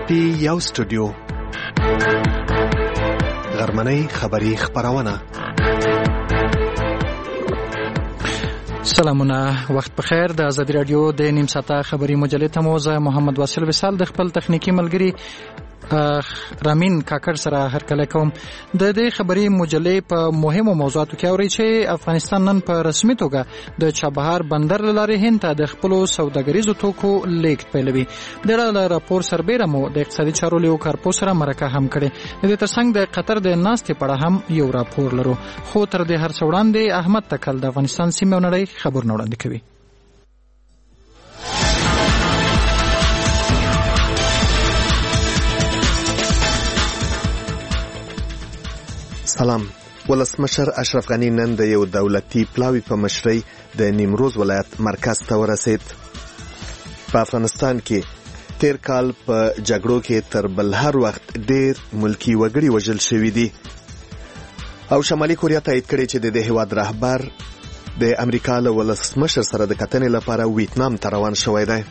دی یو سټوډیو غرمنۍ خبری خبرونه. سلامونه، وخت بخیر. د آزادی رادیو د نیم ساعته خبری مجلې ته مو زه محمد واصل وصال د خپل تخنیکی ملګری رامین کاکړ سره هرکلی کوم. د دې خبری مجلې په مهمو موضوعاتو کې اوري چې افغانستان نن په رسمي توګه د چابهار بندر له لارې هند ته د خپلو سوداګریزو توکو لیږد پیلوي. د راپور سربیره مو د اقتصادي چارو لیو کارپو سره مرکه هم کړې. د دې ترڅنګ د قطر د ناستې په اړه هم یو راپور لرو. خو تر دې هر څه وړاندې احمد تکل د افغانستان سیمې او نړۍ خبرونه وړاندې کوي. سلام. ولسمشر اشرف غنی نن د یو دولتي پلاوي په مشرۍ د نیمروز ولایت مرکز ته ورسید. په افغانستان کې تیر کال په جګړو کې تر بل هر وخت ډیر ملکی وګړي وژل شوي دي او شمالي کوریا تایید کړي چې د دې هیواد رهبر د امریکا له ولسمشر سره د کتنې لپاره ویتنام ته روان شوی دی.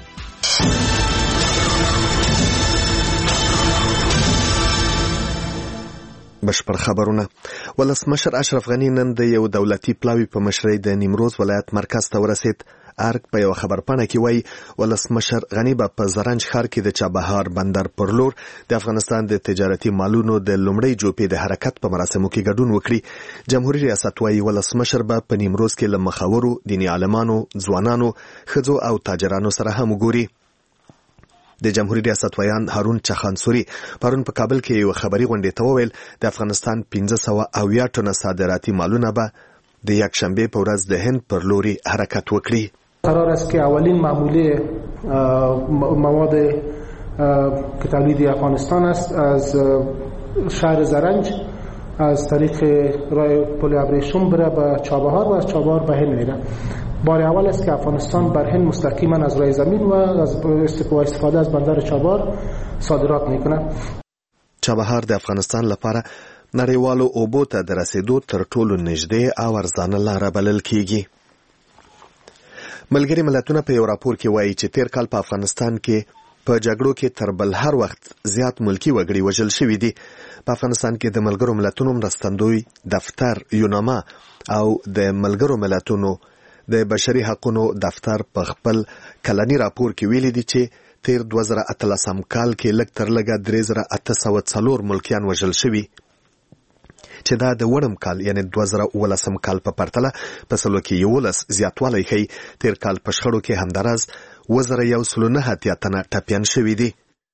بشپړ خبرونه. ولسمشر اشرف غنی نن د یو دولتي پلاوي په مشرۍ د نیمروز ولایت مرکز ته ورسید. ارګ په یو خبرپاڼه کې وایي ولسمشر غنی به په زرنج ښار کې د چابهار بندر پر لور د افغانستان د تجارتي مالونو د لومړۍ جوپې د حرکت په مراسمو کې ګډون وکړي. جمهوریت ریاست وایي ولسمشر به په نیمروز کې له مخاورو دیني عالمانو، ځوانانو، ښځو او تاجرانو سره هم وګوري. د جمهوریت ریاست ویان هارون چخانسوري پرون په کابل کې یو خبري غونډې ته وویل د افغانستان 1500 ټنه صادراتي مالونه به د یکشنبه په ورځ د هند پر لوري حرکت وکړي. قرار است که اولین معموله مواد که تولید افغانستان است از شهر زرنج از طریق راه پل ابریشم بره به چابهار و از چابهار به هند میره. بار اول است که افغانستان بر هند مستقیما از راه زمین و از استفاده از بندر چابهار صادرات میکنه. چابهار د افغانستان لپاره نړیوالو اوبو ته د رسیدو تر ټولو نږدې او ارزانه لاره بلل کیږي. ملګري ملتونه په یو راپور کې وایي چې تیر کال په افغانستان کې په جګړو کې تر بل هر وخت زیات ملکی وګړي وژل شوي دي. په افغانستان کې د ملګرو ملتونو مرستندوی دفتر یوناما او د ملګرو ملتونو د بشري حقوقو دفتر په خپل کلنی راپور کې ویلي دي چې تیر 2013 کال کې لږ تر لږه 3804 ملکیان وژل شوي چې دا د وړم کال یعنی 2019 کال په پرتله په سلو کې 11 زیاتوالی ښیي. تیر کال په شخړو کې همداراز 2109 تنه ټپیان شوي دي.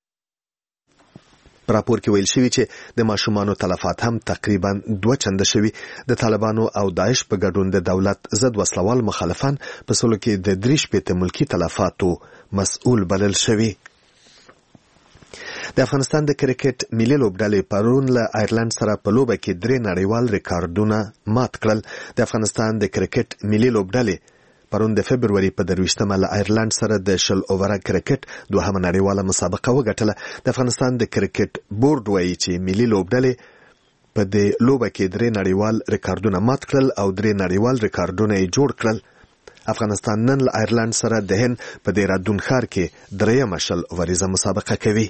په راپور کې ویل شوي چې د ماشومانو تلفات هم تقریبا 2 چنده شوي. د طالبانو او داعش په ګډون د دولت ضد وسلوال مخالفان په سلو کې د 3 ملکی تلفاتو مسؤل بلل شوي. د افغانستان د کرکټ ملي لوبډلې پرون له آیرلند سره په لوبه کې 3 نړیوال ریکارډونه مات کړل. د افغانستان د کرکټ ملي لوبډلې پرون د فبروري په 23مه له آیرلند سره د 10 اووره کرکټ دوهمه نړیواله مسابقه وګټله. د افغانستان د کرکټ بورډ وایي چې ملي لوبډلې په دې لوبه کې 3 نړیوال ریکارډونه مات کړل او 3 نړیوال ریکارډونه یې جوړ کړل. افغانستان نن له آیرلند سره د هند په دیرادون ښار کې 3مه 10 اوریزه مسابقه کوي.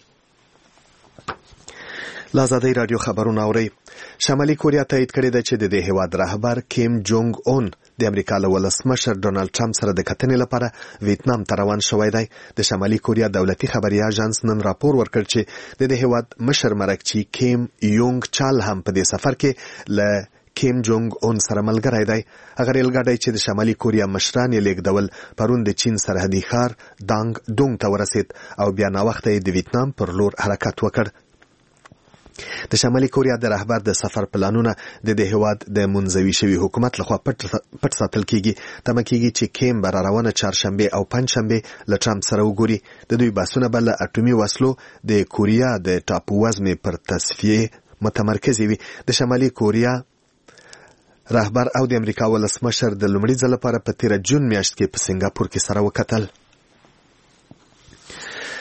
لازادی رادیو خبرونه اوري. شمالي کوریا تایید کړی دی چې د دې هیواد رهبر کیم جونګ اون د امریکا له ولسمشر ډونالد ټرمپ سره د کتنې لپاره ویتنام ته روان شوی دی. د شمالي کوریا دولتي خبري اژانس نن راپور ورکړ چې د دې هیواد مشر مرکچی کیم یونګ چال هم په دې سفر کې له کیم جونګ اون سره ملګری دی. هغه ریلګاډی چې د شمالي کوریا مشران یې لیږدول پرون د چین سرحدي ښار دانګ دونګ ته ورسید او بیا ناوخته یې د ویتنام پر لور حرکت وکړ. د شمالي کوریا د رهبر د سفر پلانونه د دې هیواد د منځوي شوي حکومت لخوا پټ ساتل کیږي. تمه کیږي چې کیم به روانه چهارشنبه او پنجشنبه له ټرمپ سره وګوري. د دوی بحثونه به له اټومي وسلو د کوریا د ټاپو وزمې پر تصفیه متمرکز وي. د شمالي کوریا رهبر او د امریکا ولسمشر د لومړي ځل لپاره په 13 جون میاشت کې په سنگاپور کې سره وکتل.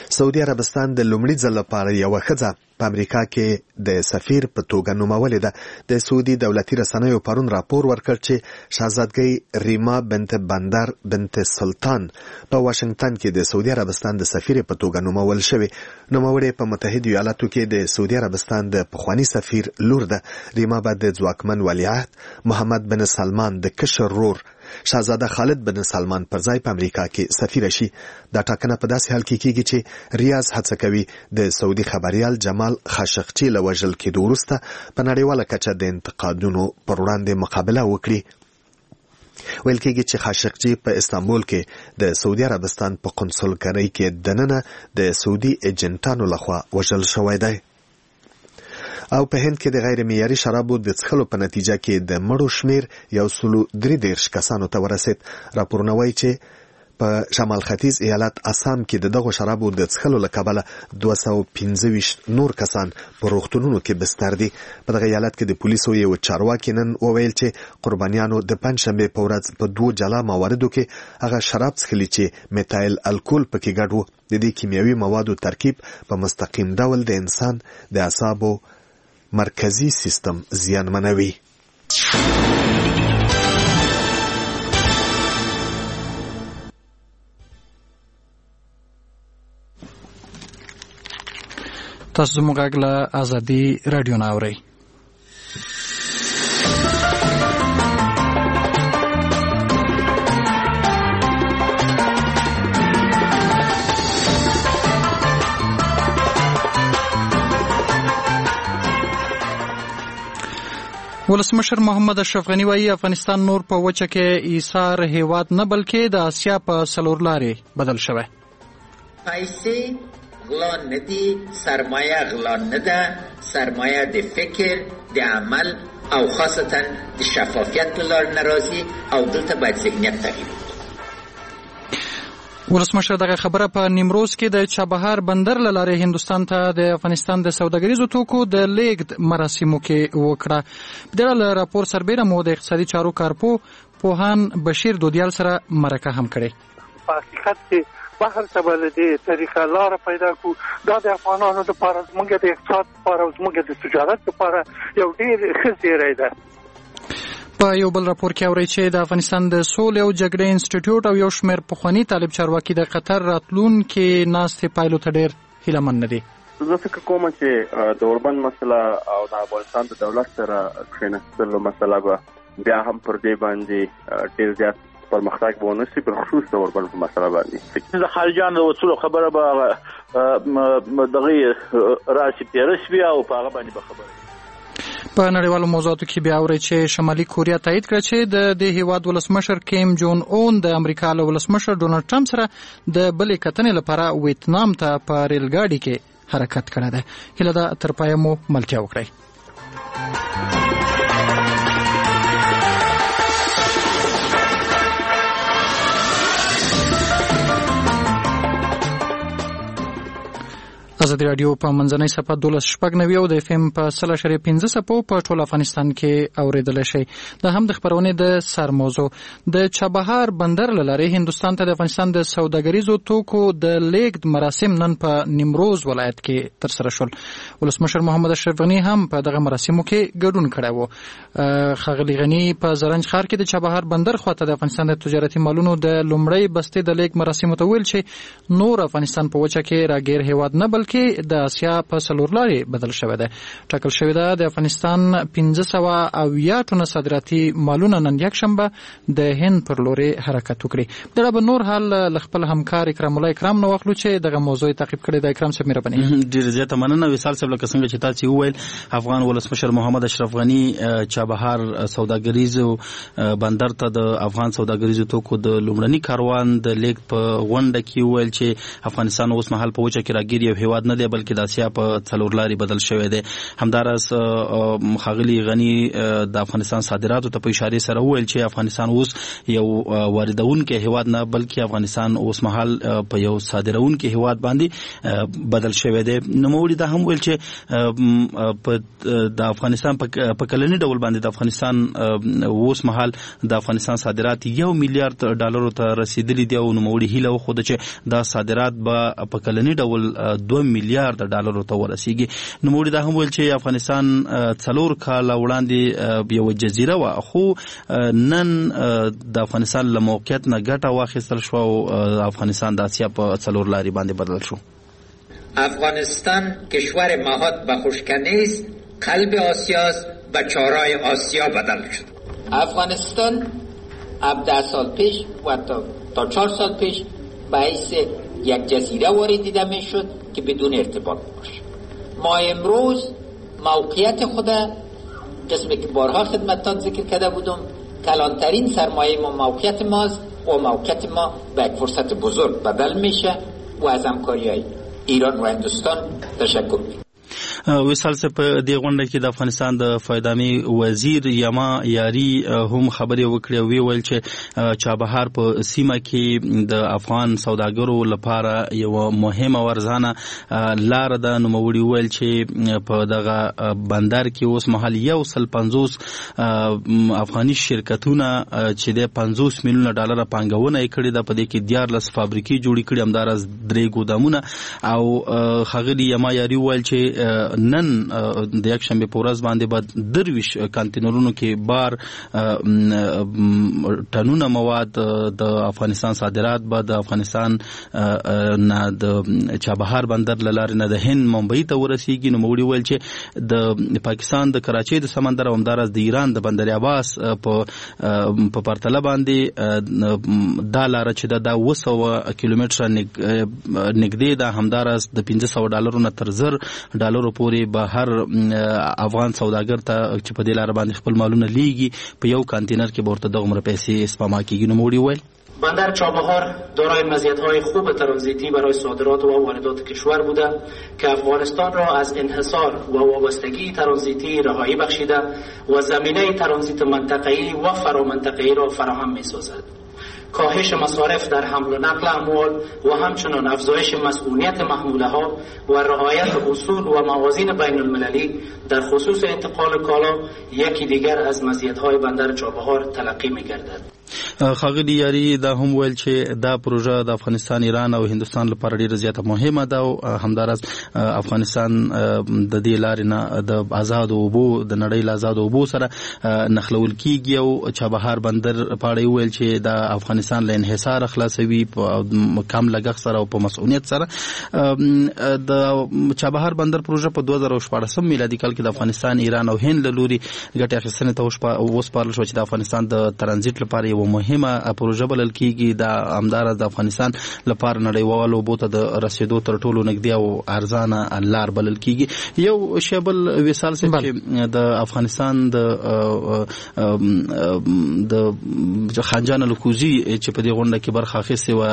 سعودي عربستان د لومړي ځل لپاره یوه ښځه په امریکا کې د سفیر په توګه نومولې ده. د سعودي دولتي رسنیو پرون راپور ورکړ چې شاهزادګۍ ریما بنت بندر بنت سلطان په واشنگټن کې د سعودي عربستان د سفیر په توګه نومول شوې. نوموړې په متحده ایالاتو کې د سعودي عربستان د پخواني سفیر لور ده. ریما به د ځواکمن ولیعهد محمد بن سلمان د کشر رور شاهزاده خالد بن سلمان پر ځای په امریکا کې سفیر شي. دا ټاکنه په داسې حال کې کیږي چې ریاض هڅه کوي د سعودي خبريال جمال خاشقجي له وژل کېدو وروسته په نړیواله کچه د انتقادونو پر وړاندې مقابله وکړي. ویل کېږي چې خاشقجي په استانبول کې د سعودي عربستان په قونسلګرۍ کې دننه د سعودي ایجنټانو لخوا وژل شوی دی. او په هند کې د غیر معیاري شرابو د څښلو په نتیجه کې د مړو شمیر 133 کسانو ته ورسید. راپورونه وایي چې په شمال ختیځ ایالت اسام کې د دغو شرابو د څښلو له کبله 215 نور کسان په روغتونونو کې بستر دي. په دغه ایالت کې د پولیسو یو چارواکي نن وویل چې قربانیانو د پنځشنبې په ورځ په 2 جلا مواردو کې هغه شراب څښلي چې میتایل الکول پکې ګډ و. د دې کیمیاوي موادو ترکیب په مستقیم ډول د انسان د اعصابو مرکزی سیستم زیانمنوي. تاسو زموږ غږ له ازادي رادیو نه اورئ. ولسمشر محمد اشرف غنی وایي افغانستان نور په وچه کې ایثار هیواد نه بلکې د آسیا په څلور لارې بدل شوی. پیسې غلا نه دي، سرمایه غلا نه ده، سرمایه د فکر، د عمل او خاصتا د شفافیت له لارې نه راځي او دلته باید ذهنیت تغییر وکړي. ولسمشر دغه خبره په نیمروز کې د چابهار بندر له لارې هندوستان ته د افغانستان د سوداګریزو توکو د لیږد مراسمو کې وکړه. د دې راپور سربېره مو د اقتصادي چارو کارپو پوهان بشیر دودیال سره مرکه هم کړې. په حقیقت کې بهر ته بل دې طریقه لار پیدا کو دا د افغانانو لپاره زموږ د اقتصاد لپاره زموږ د تجارت لپاره یو ډېر ښه زیری ده. په یو بل راپور کې اوري چې د افغانستان د سولې او جګړې انسټیټیوټ او یو شمېر پخواني طالب چارواکي د قطر راتلونکي ناستې پایلو ته ډېر هیلهمن نه دي. زه فکر کوم چې د اوربند مسله او د افغانستان د دولت سره کښېنستلو مسله به بیا هم پر دې باندې ډېر زیات پرمختګ به ونه شي، بالخصوص د اوربند په مسله باندې. د خارجیانو د وصولو خبره به دغه راشي تېره شوي او په هغه باندې به خبره. په نړیوالو موضوعاتو کې بیا اوري چې شمالي کوریا تایید کړ چې د دې هیواد ولسمشر کیم جون اون د امریکا له ولسمشر ډونالډ ټرمپ سره د بلې کتنې لپاره ویتنام ته په ریل ګاډي کې حرکت کړی دی. هیله ده تر پایه مو ملتیا وکړئ. ازادي رادیو په منځنۍ صفحه 12.9 او د اف ام په 3.15 صفحو په ټول افغانستان کې اوریدل شي. دا هم د خبرونې د سر موضوع د چابهار بندر لاره هندستان ته د افغانستان د سوداګریزو توکو د لیږد مراسم نن په نیمروز ولایت کې تر سره شول. ولسمشر محمد اشرف غنی هم په دغه مراسمو کې ګډون کړی و. ښاغلي غنی په زرنج ښار کې د چابهار بندر خواته د افغانستان د تجارتي مالونو د لومړۍ بستې د لیږد مراسمو ته ویل چې نور افغانستان په وچه کې راګیر هیواد نه بلکې د آسیا په څلور لارې بدل شوی دی. ټاکل شوی ده د افغانستان 500 ټنه صادراتي مالونه نن یکشنبه د هند پر لورې حرکت وکړي. دا به نور حال ل خپل همکار اکرام الله اکرام نو واخلو چې دغه موضوع تعقیب کړي. د اکرام صاحب مهرباني. ډیر زیاته مننه وصال صاحب. لکه څنګه چې تاسو وویل افغان ولسمشر محمد اشرف غنی چابهار سوداګریزو بندر ته د افغان سوداګریزو توکو د لومړني کاروان د لیږد په غونډه کې وویل چې افغانستان اوس مهال په وچه کې راګیر یو هیواد هیواد نه دی بلکې د اسیا په څلور لاري بدل شوی دی. همدارس ښاغلي غني د افغانستان صادراتو ته په اشاره سره وویل چې افغانستان اوس یو واردونکي هیواد نه بلکې افغانستان اوس مهال په یو صادرونکي هیواد باندې بدل شوی دی. نوموړي دا هم ویل چې د افغانستان په کلنی ډول باندې د افغانستان اوس مهال د افغانستان صادرات $1 میلیارډ ته رسیدلي دي او نوموړي هیله وښوده چې دا صادرات به په کلنی ډول $2 میلیارډ ته ورسیږي. نوموړي دا هم ویل چې افغانستان 4 کاله وړاندې یو جزیره وه خو نن د افغانستان له موقعیت نه ګټه واخیستل شوه او افغانستان د اسیا په 4 لاري باندې بدل شو. افغانستان کشور مهاد به خشکنی است، قلب آسیاست، به چارای آسیا بدل شد. افغانستان 17 سال پیش و تا 4 سال پیش به حیث یک جزیره وارد دیده می شد که بدون ارتباط باشه. ما امروز موقعیت خود قسمی که بارها خدمتتان ذکر کرده بودم کلانترین سرمایه ما موقعیت ماست و موقعیت ما به یک فرصت بزرگ بدل میشه و از همکاری ایران و هندوستان تشکر میکنم. وصال سے په دې غونډه کې د افغانستان د فایدامي وزیر یما یاری هم خبرې وکړې او ویل چې چابهار په سیمه کې د افغان سوداګرو لپاره یو مهمه ورزانه لار ده. نوموړي ویل چې په دغه بندر کې اوس مهال 150 افغاني شرکتونه چې د $50 میلیونه پانګونه کړې ده. په دې کې 14 فابریکې جوړې کړې، همدارس 3 ګودامونه. او ښاغلي یما یاری ویل چې نن د یک شنبه په ورځ باندې به 23 کانټینرونو کې بار ټنونه مواد د افغانستان صادرات به د افغانستان نه د چابهار بندر لاره نه د هند ممبئی ته ورسیږي. نو موږ ویل چې د پاکستان د کراچۍ د سمندر او همدارس د ایران د بندر عباس په پرتله باندې دا لاره چې دا 200 کیلومتره نږدې ده، همدارس د $500 نه تر $1000 پورې به هر افغان سوداګر ته چې په دې لار باندې خپل مالونه لیږي په یو کانتینر کې ورته دغه پیسې سپما کیږي. نو موږ ویل بندر چابهار دارای مزیت‌های خوب ترانزیتی برای صادرات و واردات کشور بوده که افغانستان را از انحصار و وابستگی ترانزیتی رهایی بخشیده و زمینه ترانزیت منطقه‌ای و فرامنطقه‌ای را فراهم می‌سازد. کاهش مصارف در حمل و نقل اموال و همچنان افزایش مسئولیت محموله‌ها و رعایت اصول و موازین بین المللی در خصوص انتقال کالا یکی دیگر از مزیت‌های بندر چابهار تلقی می‌گردد. ښاغلي یاري دا هم ویل چې دا پروژه د افغانستان، ایران او هندوستان لپاره ډیره زیاته مهمه ده او همدارس افغانستان د دې لارې نه د آزاد اوبو د نړۍ له آزاد اوبو سره نښلول کیږي او چابهار بندر په اړه ویل چې دا افغانستان له انحصار خلاصوي په کم لګښت سره او په مسؤلیت سره. د چابهار بندر پروژه په 2014 میلادي کال کې د افغانستان، ایران او هند له لوري ګټې اخیستنې ته وسپارل شو چې د افغانستان د ترانزیت لپاره یو مهمه پروژه بلل کیږي. دا همدارس د افغانستان لپاره نړیوالو اوبو ته د رسیدو تر ټولو نږدې او ارزانه لار بلل کیږي. یو شیبل وصال سي چې د افغانستان د خانجان الکوزي چې په دې غونډه کې برخه اخیستې و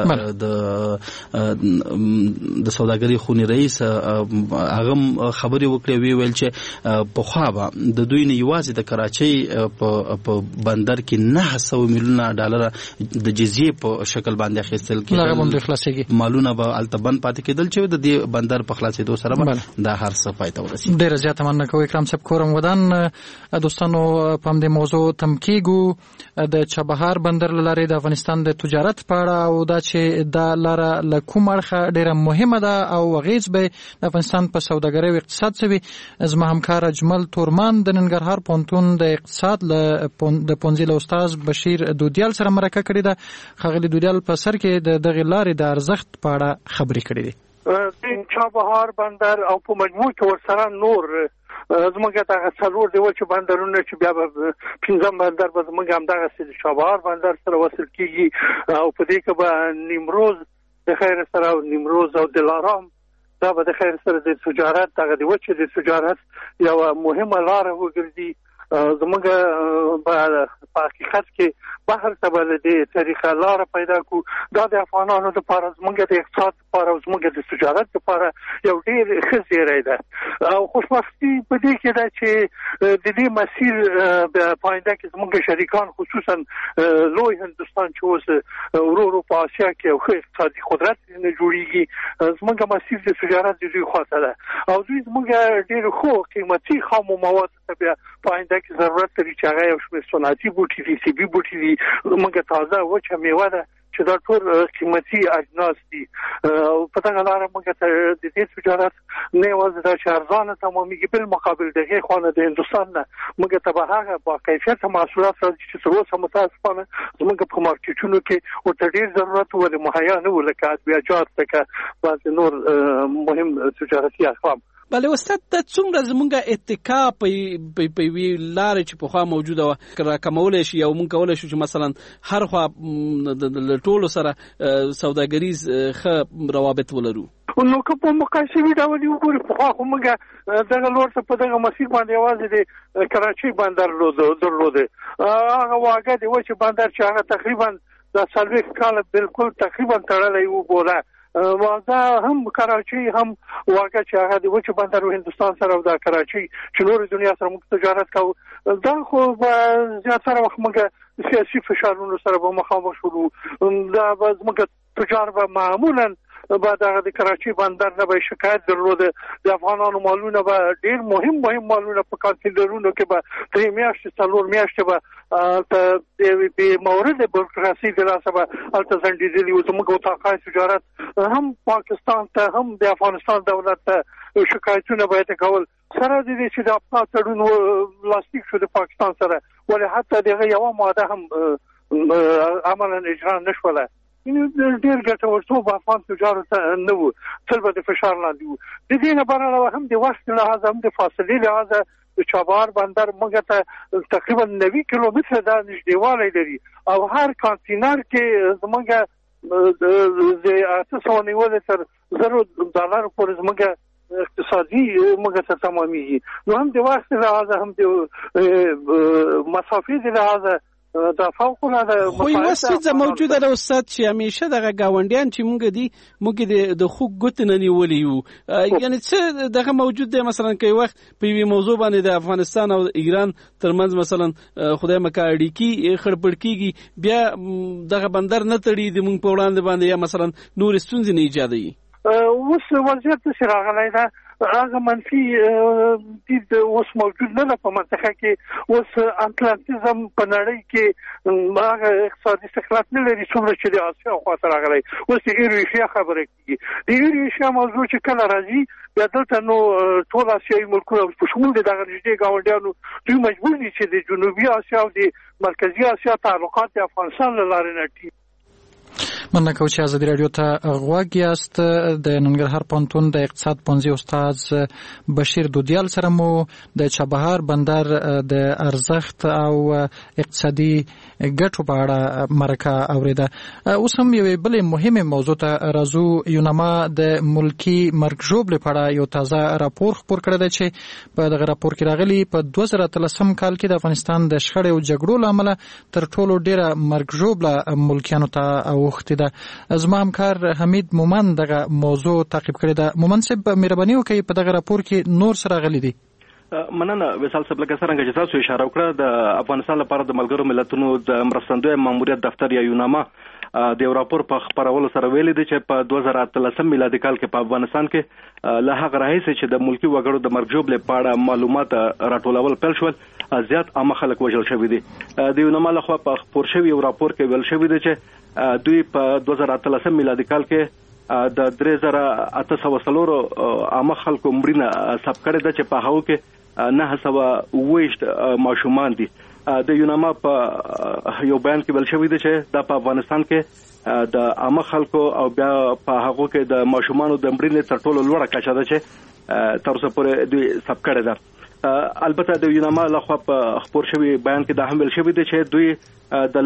د سوداګرۍ خونی رئیس هغه خبرې وکړې ویل چې په خوا به د دوی نه یوازې د کراچۍ په بندر کې $900 میلیونه د جزیه په شکل باندې اخیستل کېږي. مالونه به التبن پاتې کېدل چې د دې بندر په خلاصېدو سره به دا هر څه پای ته ورسېږي. ډېره زیاته مننه کوم اکرام صاحب. کورم ودان دوستانو په دې موضوع تم کېږو د چابهار بندر لارې د افغانستان د تجارت په اړه او دا چې دا لاره له کوم اړخه ډېره مهمه ده او اغیز به د افغانستان په سوداګرۍ او اقتصاد څه وي. زما همکار اجمل تورمان د ننګرهار پوهنتون د اقتصاد د پوهنځي له استاد بشیر دودیال سره مرکه کړې ده. ښاغلي دودیال په سر کې د دغې لارې د ارزښت په اړه خبرې کړې دي. د چابهار بندر او په مجموع کې ورسره نور زموږ دغه څلور دی چې بندرونه چې بیا به 15 بندر به زموږ هم دغه د چابهار بندر سره وصل کیږي او په دې کې به نیمروز د خیر سره او نیمروز او دلارام دا به د خیر سره د تجارت دغه دی چې د تجارت یو مهمه لار وګرځي. زموږ په حقیقت کې بهر ته به د طریقه لار پیدا کو. دا د افغانانو لپاره زموږ د اقتصاد لپاره او زموږ د تجارت لپاره یو ډیر ښه زیری ده. او خوشبختي په دې کې ده چې د دې مسیر په آینده کې زموږ شریکان خصوصا لوی هندوستان چې اوس ورو په آسیا کې یو ښه اقتصادي قدرت نه جوړیږي، زموږ مسیر د تجارت د دوی خواته ده او دوی زموږ ډیر خو قیمتي خامو مواد ته بیا په آینده کې ضرورت لري چې هغه یو شمېر صنعتي بوټي دي، طبي بوټي دي، موږ تازه وچه میوه ده چې دا ټول قیمتي اجناس دي. په دغه لاره موږ ته د دې تجارت نه یوازې دا چې ارزانه تمامېږي، بل مقابل د هغې خوا نه د هندوستان نه موږ ته به هغه با کیفیته محصولات راځي چې تر اوسه متاسفانه زموږ په مارکیټونو کې ورته ډېر ضرورت ولې مهیا نه و، لکه ادویه‌جات، لکه بعضې نور مهم تجارتي اقوام. بله استاد، د څومره زمونږ اتکا په یوې لارې چې پخوا موجوده وه راکمولی شي او موږ کولی شو چې مثلا هر خوا له ټولو سره سوداګریز ښه روابط ولرو؟ نو که په مقایسوي ډول وګورو، پخوا خو موږ دغه لور ته په دغه مسیر باندې یوازې د کراچۍ بندر درلوده. هغه واګه د وچې بندر چې هغه تقریبا د 40 کاله بالکل تقریبا تړلی و بوله. دا هم کراچۍ هم واګه چې هغه د وچې بندر و هندوستان سره او د کراچۍ چې نور دنیا سره موږ تجارت کوو، دا خو زیاتره وخت موږ سیاسي فشارونو سره به مخامخ شولو. دا به زموږ تجار به معمولا بعد هغه د کراچۍ بندر نه به شکایت درلوده. د افغانانو مالونه به ډېر مهم مالونه په کانټینرونو کې به 3 میاشتې 4 میاشتې به بې مورد بروکراسي د لاسه به هلته ځنډېدلي وو. زموږ اتاقای تجارت هم پاکستان ته هم د افغانستان دولت ته شکایتونه به یې کول، سره د دې چې د افغان تړون لاسلیک شو د پاکستان سره، ولې حتی د هغه یوه ماده هم عملا اجرا نه شوله. ډېر ګټورتوب افغان تجارو ته نه و، تل به د فشار لاندې وو. د دې نه بر علاوه هم د وخت لحاظه هم د فاصلې لحاظه د چابهار بندر موږ ته تقریبا 90 کیلومتره دا نږدېوالی لري او هر کانټینر کې زموږ د 890 تر $1,000 پورې زموږ اقتصادي موږ ته تمامېږي. نو هم د وخت لحاظه هم د مسافې د لحاظه دا فوق العاده خو یو څه موجوده ده استاد چې همیشه دغه گاونډیان چې موږ د خو ګوت نه نیولې یو، یعنی څه دغه موجود دی. مثلا که وخت په یوې موضوع باندې د افغانستان او ایران ترمنځ مثلا خدای مکه اړیکې خړپړ کیږي، بیا دغه بندر نه تړي د موږ په وړاندې باندې، یا مثلا نور ستونزې نه ایجادوي. اوس وضعیت چې راغلی ده هغه منفي دید اوس موجود نه ده په منطقه کې. اوس اتلانتیزم په نړۍ کې هغه اقتصادي استقلال نه لري څومره چې د آسیا خواته راغلی. اوس د ایرویشیا خبره کېږي. د ایرویشیا موضوع چې کله راځي بیا دلته نو ټول آسیایي ملکونه په شمول د دغه نږدې ګاونډیانو دوی مجبور دي چې د جنوبي آسیا او د مرکزي آسیا تعلقات د افغانستان له لارې نه ټینګ. مننه کوم چې ازادي رادیو ته غوږ یاست. د ننګرهار پوهنتون د اقتصاد پوهنځي استاد بشیر دودیال سره مو د چابهار بندر د ارزښت او اقتصادي ګټو په اړه مرکه اوریده. اوس هم یوې بلې مهمه موضوع ته راځو. یوناما د ملکی مرګ ژوبلې په اړه یو تازه راپور خپور کړی دی چې په دغه راپور کې راغلي په 2013 کال کې د افغانستان د شخړې او جګړو له امله تر ټولو ډیره مرګ ژوبله ملکیانو ته اوښتې ده. زما همکار حمید مومن دغه موضوع تعقیب کړی ده. مومن صاحب مهرباني وکړئ په دغه راپور کې نور سره غلي دي. مننه وصال صاحب، لکه څنګه چې تاسو اشاره وکړه د افغانستان لپاره د ملګرو ملتونو د مرستندوی ماموریت دفتر یا یوناما د یو راپور په خبرولو سره ویلي دی چې په 2013 میلادي کال کې په افغانستان کې له هغه راهیسې چې د ملکی وګړو د مرګ ژوبلې په اړه معلومات راټولول پیل شول، زیات عامه خلک وژل شوي دي. د یوناما لخوا په خپور شوي یو راپور کې ویل شوي دی چې دوی په 2013 میلادي کال کې د 3804 عامه خلکو مړینه ثبت کړې ده چې په هغو کې 928 ماشومان دي. د یوناما په یو بیان کې ویل شوی دی چې دا په افغانستان کې د عامه خلکو او بیا په هغو کې د ماشومانو د مړینې تر ټولو لوړه کچه ده چې تر اوسه پورې دوی ثبت کړې ده. البته د یوناما لخوا په خپور شوی بیان کې دا هم ویل شوی دی چې دوی د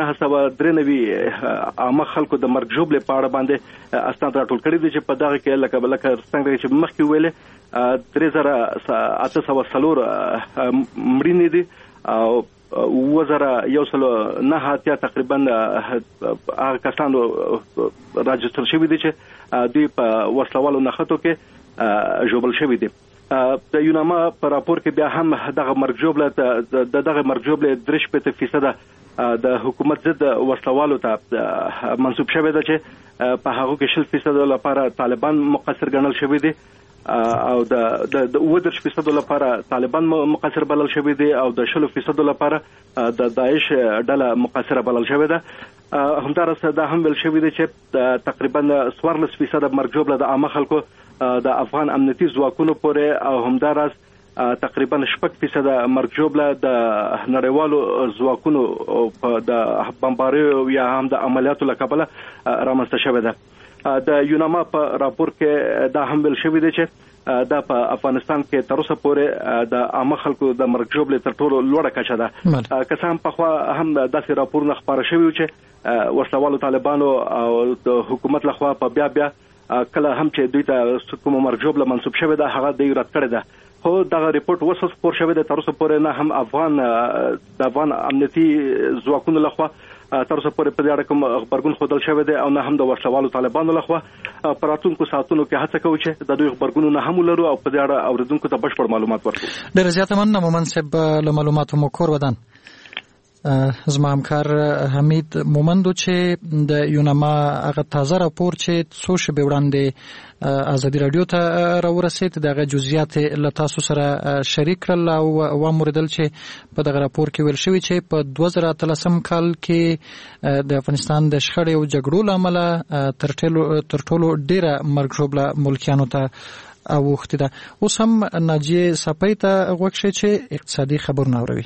10,993 عامه خلکو د مرګ ژوبلې په اړه باندې اسناد راټول کړي دي چې په دغه کې لکه څنګه چې مخکې ویلې 3804 مړینې دي او 2109 تقریبا هغه کسانو راجستر شوی دي چې دوی په وسلوالو نښتو کې ژوبل شوی دي. د یوناما په راپور کې بیا هم دغه مرګ ژوبله 3% د حکومت ضد وسلوالو ته منسوب شوی ده چې په هغه کې 0% لپاره طالبان مقصر ګڼل شوی دي او د 10% لپاره طالبان مقصر بلل شوی دي او د 0% لپاره د داعش ډله مقصر بلل شوی ده. همدارسه دا هم ویل شوی دی چې تقریبا 14% مرګ ژوبله د عامه خلکو د افغان امنیتي ځواکونو پورې او همدارس تقریبا 6% مرګ ژوبله د نړیوالو ځواکونو د بمباریو یا هم د عملیاتو له کبله رامنځته شوې ده. د یوناما په راپور کې دا هم ویل شوی دی چې دا په افغانستان کې تر اوسه پورې د عامه خلکو د مرګ ژوبلې تر ټولو لوړه کچه ده. که څه هم پخوا هم داسې راپورونه خپاره شوي چې وسلوالو طالبانو او د حکومت لخوا په بیا کله هم چې دوی ته کوم مرګ ژوبله منسوب شوې ده هغه دوی رد کړې ده. خو دغه ریپورت وسه خپور شوی دی تر اوسه پورې نه هم د افغان امنیتي ځواکونو لخوا تر اوسه پورې په دې اړه کوم خبرګون ښودل شوی دی او نه هم د وسلوالو طالبانو لخوا په راتلونکو ساعتونو کې هڅه کوي چې د دوی خبرګونونه هم ولرو او په دې اړه اوریدونکو ته بشپړ معلومات ورکړو. ډېر زیاته مننه مومن صاحب له معلوماتو مو کور ودان. زما همکار حمید مومندو چې د یوناما هغه تازه راپور چې څو شپې وړاندې ازادي رادیو ته راورسید دغه جزئیات له تاسو سره شریک کړل او واموردل چې په دغه راپور کې ویل شوی چې په 2013 کال کې د افغانستان د شخړې او جګړو لامل تر ټولو ډیره مرګ ژوبله ملکیانو ته اوښتې ده. اوس هم ناجیه سپۍ ته غوږ شئ چې اقتصادي خبرونه اوري.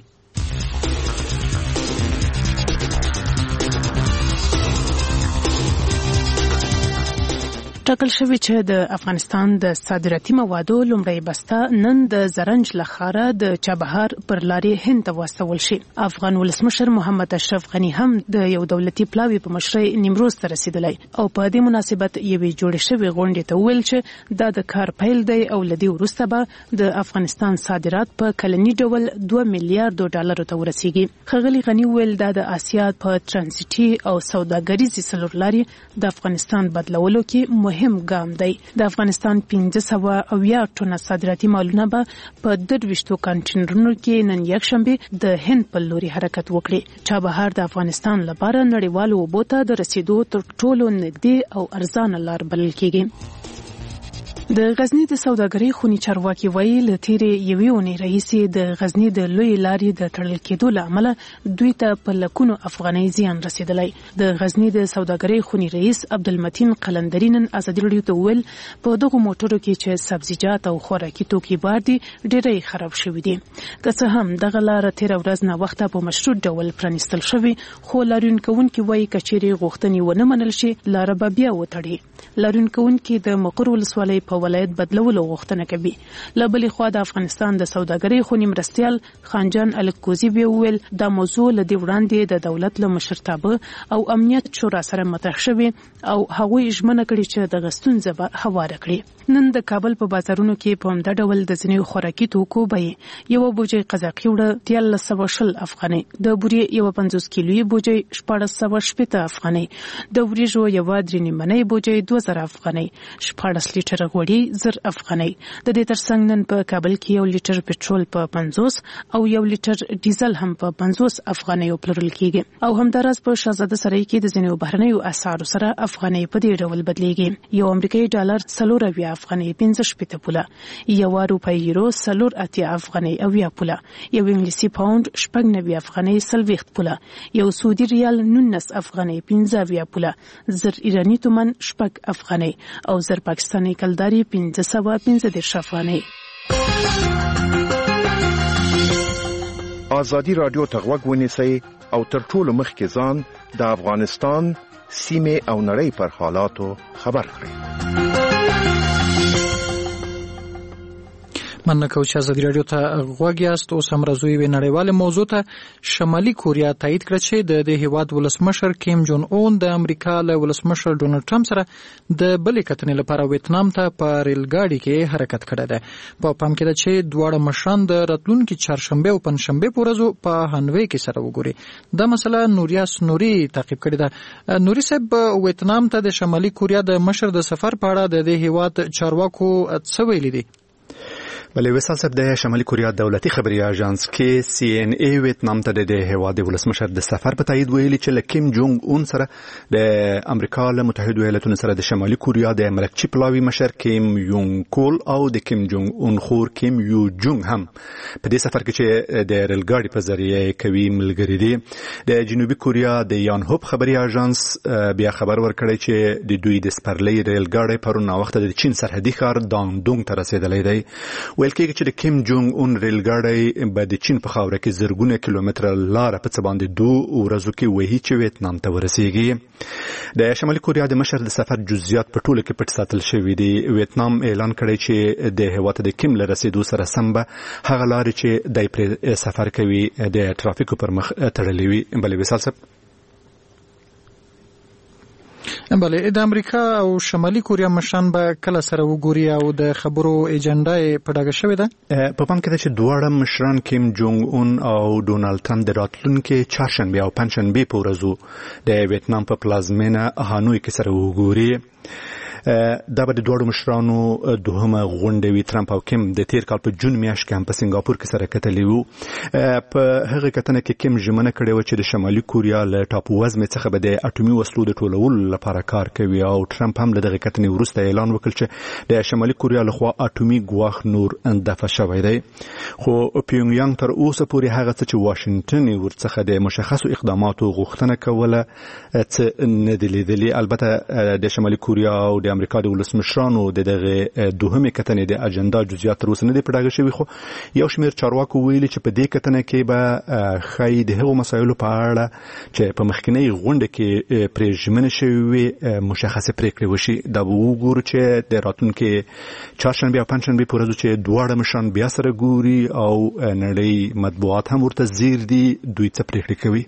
ټاکل شوی چې د افغانستان د صادراتي موادو لومړی بسته نن د زرنج لخاره د چابهار پر لارې هند ته واستول شي. افغان ولسمشر محمد اشرف غنی هم د یو دولتي پلاوي په مشرۍ نیمروز ته رسیدلی او په دې مناسبت یوې جوړې شوې غونډې ته ویل چې دا د کار پیل دی او لدی وروسته به د افغانستان صادرات په کلنی ډول 2 میلیارډ ډالر ته ورسیږي. ښاغلي غنی ویل دا د آسیا په ترانزیټي او سوداګریزي څلورلارې د افغانستان بدلولو کې مهم ګام دی. د افغانستان 500 ټنه صادراتي مالونه به په 23 کانټینرونو کې نن یکشنبه د هند په لوري حرکت وکړي. چابهار د افغانستان لپاره نړیوالو اوبو ته د رسیدو تر ټولو نږدې او ارزانه لار بلل کېږي. د غزنی د سوداګرۍ خونی چارواکي وایي له تیرې یوې اونۍ راهیسې د غزنی د لوی لارې د تړل کېدو له امله دوی ته په لکونو افغانۍ زیان رسیدلی. د غزنی د سوداګرۍ خونی رئیس عبدالمتین قلندری نن ازادي راډیو ته ویل په دغه موټرو کې چې سبزیجات او خوراکي توکي بار دي ډېرې خراب شوي دي. که څه هم دغه لار تیر ورځ نه وخته په مشروط ډول پرانیستل شوی خو لاریونکوونکي وایي کچېرې غوښتنې ونه منل شي لار به بیا وتړي. لاریونکوونکي د مقر ولسوالۍ په ولایت بدلولو غوښتنه کوي. له بلې خوا د افغانستان د سوداګرۍ خونی مرستیال خانجان الکوزی ویل دا موضوع له دې وړاندې د دولت له مشرتابه او امنیت شورا سره مطرح شوی او هغوی ژمنه کړې چې د غستونځه به هواره کړي. نن د کابل په بازارونو کې په همدا ډول د ځینو خوراکي توکو بیې یو بوجۍ قزاقي وړه 1320 افغانۍ، د بوري یو 50 کیلویي بوجۍ 1460 افغانۍ، د وریژو یو 3 نیمنۍ بوجۍ 2000 افغانۍ، 14 لیټر غوړي 1000 افغانۍ. د دې ترڅنګ نن په کابل کې 1 لیټر پټرول په 50 او 1 لیټر ډیزل هم په 50 افغانۍ پلورل کیږي. او همداراز په شاهزاده سرای کې د ځینو بهرنیو اسعارو سره افغانۍ په دې ډول بدلیږي. یو امریکایي ډالر 4 افغانۍ 15 پوله، یو روپۍ یورو 4 افغانۍ 9 پوله، یو انګلیسي پاوند 90 افغانۍ 40 پوله، یو سعودي ریال 19 افغانۍ 15 پوله، 1000 ایرانی تومان 6 افغانۍ او 1000 پاکستاني کلداري 515 افغانۍ. ازادي رادیو ته غوږ ونیسئ او تر ټولو مخکې ځان د افغانستان سیمه او نړۍ پر حالاتو خبر کړئ. مننه کوم چې ازادي رادیو ته غوږ یاست. اوس هم راځو یوې نړیواله موضوع ته. شمالي کوریا تایید کړه چې د دې هیواد ولسمشر کیم جون اون د امریکا له ولسمشر ډونالد ټرمپ سره د بلې کتنې لپاره ویتنام ته په ریلګاډي کې حرکت کړی دی. په پام کې ده چې دواړه مشران د راتلونکي چهارشنبه او پنځشنبه په ورځو په هانوی کې سره وګوري. دا مسله نوریاس نوري تعقیب کړې ده. نوري صاحب، ویتنام ته د شمالي کوریا د مشر د سفر په اړه د دې هیواد چارواکو څه ویلي دي؟ بله وصال صاحب، د شمالي کوریا دولتي خبري اژانس کې CNA ویتنام ته د هیواد ولسمشر د سفر په تایید ویلي چې له کیم جونګ اون سره د امریکا له متحده ایالاتونو سره د شمالي کوریا د مرکچی پلاوي مشر کیم یونګ کول او د کیم جونګ اون خور کیم یو جونګ هم په دې سفر کې چې د ریلګاډي په ذریعه کوي ملګری دي. د جنوبي کوریا د یان هوپ خبري اژانس بیا خبر ورکړی چې د دوی د سپرلۍ ریلګاډي پرون وخت د چین سرحدي ښار دانګدونګ ته رسیدلی دی. ویل کېږي چې د کیم جونګ اون ریلګاډی به د چین په خاوره کې زرګونه کیلومتره لاره په څه باندې 2 ورځو کې وهي چې ویتنام ته ورسیږي. د شمالي کوریا د مشر د سفر جزئیات په ټوله کې پټ ساتل شوي دي. ویتنام اعلان کړی چې د هیواد د کیم له رسیدو سره سم به هغه لارې چې دای پر سفر کوي د ترافیکو پر مخ تړلې وي. بلې وصال صاحب، بله، د امریکا او شمالي کوریا مشران به کله سره وګوري او د خبرو ایجنډا یې په ډاګه شوې ده؟ په پام کې ده چې دواړه مشران کیم جونګ اون او ډونالد ټرمپ د راتلونکي چهارشنبه او پنځشنبه په ورځو د ویتنام په پلازمینه هانوی کې سره وګوري. دا به د دوړو مشرانو دوهمه غونډه وي. ټرمپ او کیم د تیر کال په جون میاشت کې هم په سنگاپور کې سره کتلي وو. په هغه کتنه کې کیم ژمنه کړې و چې د شمالي کوریا له ټاپو وزمې څخه به د اټومي وسلو د ټولولو لپاره کار کوي او ټرمپ هم له دغه کتنې وروسته اعلان وکړ چې د شمالي کوریا لخوا اټومي ګواښ نور دفع شوی دی. خو پیونګ یانګ تر اوسه پورې هغه څه چې واشنگټن ورڅخه د مشخصو اقداماتو غوښتنه کوله څه نه دی لیدلي. البته د شمالي کوریا او د امریکا د ولسمشرانو د دغه دوهمې کتنې د اجنډا جزئیات تر اوسه نه دي په ډاګه شوي. خو یو شمېر چارواکو ویلي چې په دې کتنه کې به ښایي د هغو مسایلو په اړه چې په مخکینۍ غونډه کې پرې ژمنې شوې وي مشخصې پرېکړې وشي. دا به وګورو چې د راتلونکي چهارشنبې او پنځشنبې په ورځو چې دواړه مشران بیا سره ګوري او نړۍ مطبوعات هم ورته ځیر دي، دوی څه پرېکړې کوي.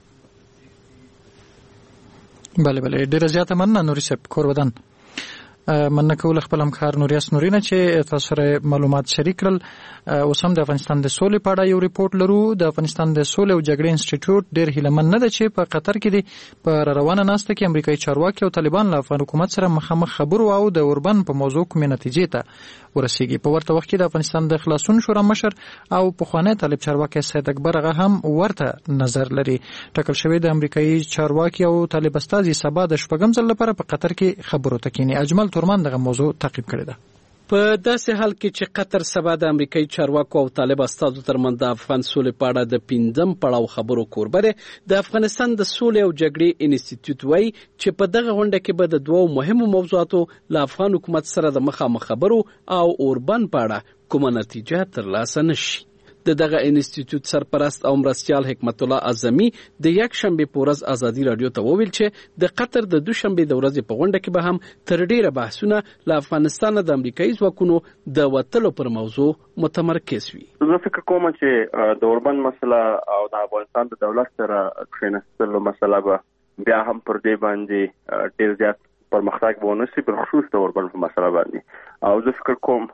بله، ډېره زیاته مننه نوري صاحب. کور ودان مننه کول خپل همکار نوریاس نورینه چې تاسو سره معلومات شریک کړل. اوس هم د افغانستان د سولې په اړه یو ریپورت لرو. د افغانستان د سولې او جګړې انسټیټیوټ ډېر هیلهمن نه ده چې په قطر کې دی په روانه ناسته کې امریکایي چارواکي او طالبان له افغان حکومت سره مخامخ خبرو او د اوربن په موضوع کومې نتیجې ته ورسیږي. په ورته وخت کې د افغانستان د خلاصون شورا مشر او پخوانی طالب چارواکي سید اکبر هغه هم ورته نظر لري. ټاکل شوی د امریکایي چارواکي او طالب استازي سبا د شپږم ځل لپاره په قطر کې خبرو ته کینی. اجمل تورمان دغه موضوع تعقیب کړی ده. په داسې حال کې چې قطر سبا د امریکایي چارواکو او طالب استازو ترمنځ د افغان سولې په اړه د 5م پړاو خبرو کوربه دی. د افغانستان د سولې او جګړې انسټیټیوټ وایي چې په دغه غونډه کې به د دوو مهمو موضوعاتو له افغان حکومت سره د مخامخ خبرو او اوربن په اړه کومه نتیجه ترلاسه نشي. دغه انسټیټیوټ سرپرست او مرستیال حکمت الله اعظمي د یک شنبه په ورځ ازادي رادیو ته وویل چې د قطر د دوشنبه د ورځې په غونډه کې به هم تر ډیره بحثونه له افغانستان د امریکایي ځواکونو د وټلو پر موضوع متمرکز وي. زه فکر کوم چې د اوربن مسله او د افغانستان د دولت سره کښېنستلو مسله به بیا هم پر دې باندې ډیر زیات پرمختګ ونه شي، په خصوص د اوربن په مسله باندې. او زه فکر کوم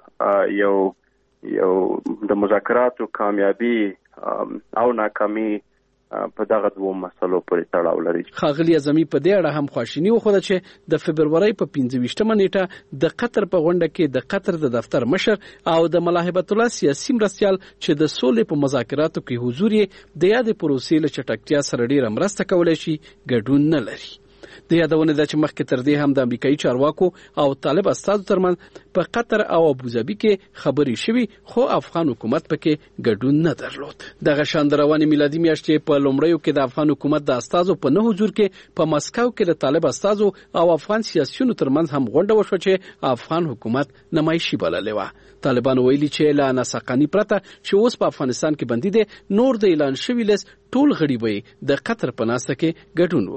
یو د مذاکراتو کامیابی او ناکامي په دغه دوه مسلو پورې تړاو لري. ښاغلي اعظمي په دې اړه هم خواشیني وښوده چې د فبرورۍ په 15مه نیټه د قطر په غونډه کې د قطر د دفتر مشر او د ملاحبت الله سیاسي مرستیال چې د سولې په مذاکراتو کې حضور یې د یادې پروسې له چټکتیا سره ډیره مرسته کولای شي ګډون نه لري. د یادونه ده چې مخکې تر دې هم د امریکایي چارواکو او طالب استازو ترمنځ په قطر او ابوظبي کې خبرې شوي، خو افغان حکومت پکې ګډون نه درلود. دغه شان د روانې میلادي میاشتې په لومړیو کې د افغان حکومت د استازو په نه حضور کې په مسکو کې د طالب استازو او افغان سیاسيونو ترمنځ هم غونډه وشوه چې افغان حکومت نمایشي بللې وه. طالبان ویلي چې لا نسقانی پرته چې اوس په افغانستان کې بندي دي، نور د اعلان شوی لیست ټول غړي به د قطر په ناسته کې ګډون وکړي.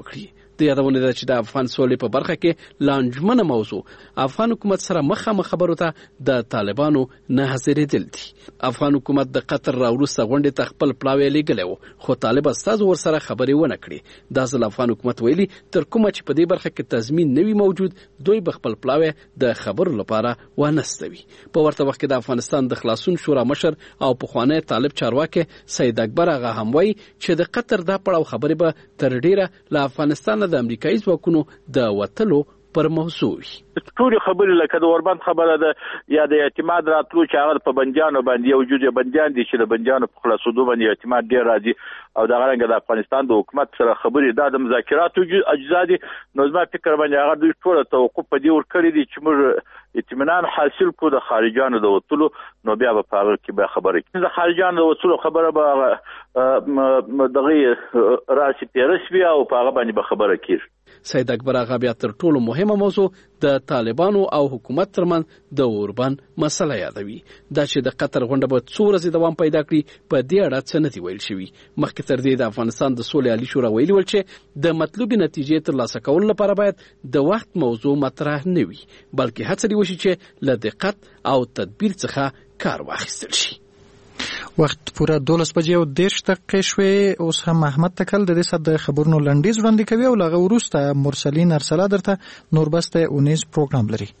د یادونه ده چې د افغان سولې په برخه کې لانجمنه موضوع افغان حکومت سره مخامخ خبرو ته د طالبانو نه حاضرېدل دي. افغان حکومت د قطر راوروسته غونډې ته خپل پلاوی لیږلی و خو طالب استازو ورسره خبرې ونه کړې. دا ځل افغان حکومت ویلي تر کومه چې په دې برخه کې تضمین نه وي موجود دوی به خپل پلاوی د خبرو لپاره وانستوي. په ورته وخت کې د افغانستان د خلاصون شورا مشر او پخوانی طالب چارواکي سید اکبر آغا هم وایي چې د قطر دا پړاو خبرې به تر ډیره له افغانستان د امریکایي ځواکونو د وتلو پر موضوع وي. ټول خبرې لکه د اوربند خبره ده یا د اعتماد راتلو چې هغه په بندیانو باندې یو جزء بندیان دي چې د بندیانو په خلاصېدو باندې اعتماد ډیر راځي او د غرنګ د افغانستان د حکومت سره خبرې د مذاکراتو اجزا دي. نو زما فکر باندې هغه دوی ټول توقف په دې ور کړی دي چې موږ اطمینان حاصل کو د خارجانو د وتلو نو بیا به په هغه کې به خبرې کوي. د خارجانو د وتلو خبره به دغه راشي پیرسوي او په هغه باندې به خبره کیږي. سید اکبر آغا بیا تر ټولو مهمه موضوع د طالبانو او حکومت ترمنځ د اوربند مسله یادوي. دا چې د قطر غونډه به څو ورځې دوام پیدا کړي په دې اړه څه نه دي ویل شوي. مخکې تر دې د افغانستان د سولې عالي شورا ویلي ول چې د مطلوبې نتیجې ترلاسه کولو لپاره باید د وخت موضوع مطرح نه وي بلکې هڅه دې وشي چې له دقت او تدبیر څخه کار واخیستل شي. وخت پوره 12:10 شوې. اوس هم احمد تکل د دې سره د خبرونو لنډیز وړاندې کوي او لغه وروسته مرسلین ارسلا درته نوربسته اونیز پروګرام لري.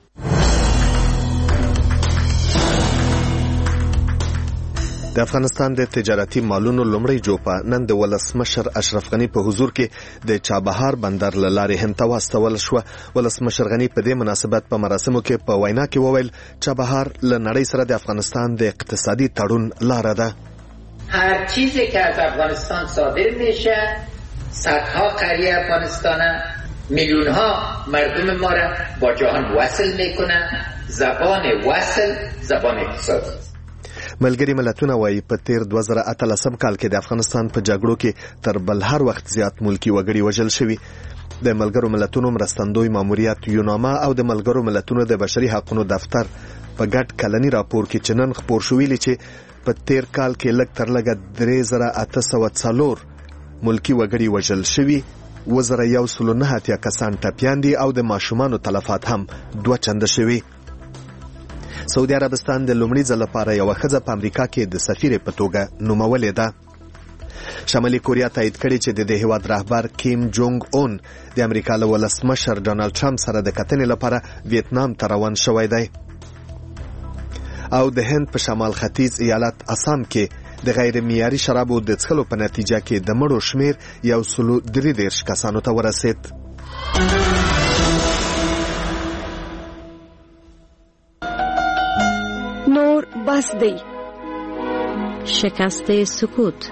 د افغانستان د تجارتي مالونو لومړی جوپه نن د ولسمشر اشرف غنی په حضور کې د چابهار بندر له لارې هند ته واستول شو. ولسمشر غنی په دې مناسبت په مراسمو کې په وینا کې وویل چابهار له نړۍ سره د افغانستان د اقتصادي تړون لاره ده. هر چیزی که از افغانستان صادر میشه صدها قریه افغانستانه میلیونها مردم ما را با جهان وصل میکنه. زبان وصل زبان اقتصادی. ملګری ملتونه وايي په تیر 2018 کال کې د افغانستان په جګړو کې تر بل هر وخت زیات ملکی وګړي وژل شوي. د ملګرو ملتونو مرستندوی ماموریت یوناما او د ملګرو ملتونو د بشري حقوقو دفتر په ګډ کلنی راپور کې چنن خبر شوی چې په تیر کال کې لږ تر لږه 3804 ملکی وګړي وژل شوي. 2109 کسان ټپیان دي او د ماشومانو تلفات هم 2 چنده شوي. سعودي عربستان د لومړي ځل لپاره یو ښځه په امریکا کې د سفیر په توګه نومولې ده. شمالي کوریا تایید کړي چې د دې هیواد رهبر کیم جونګ اون د امریکا له ولسمشر ډونالد ټرمپ سره د کتنې لپاره ویتنام ته روان شوی دی. او د هند په شمال ختیځ ایالت اسام کې د غیر معیاري شرابو د څښلو په نتیجه کې د مړو شمیر 133 کسانو ته ورسید. نور بس دی. شکست سکوت.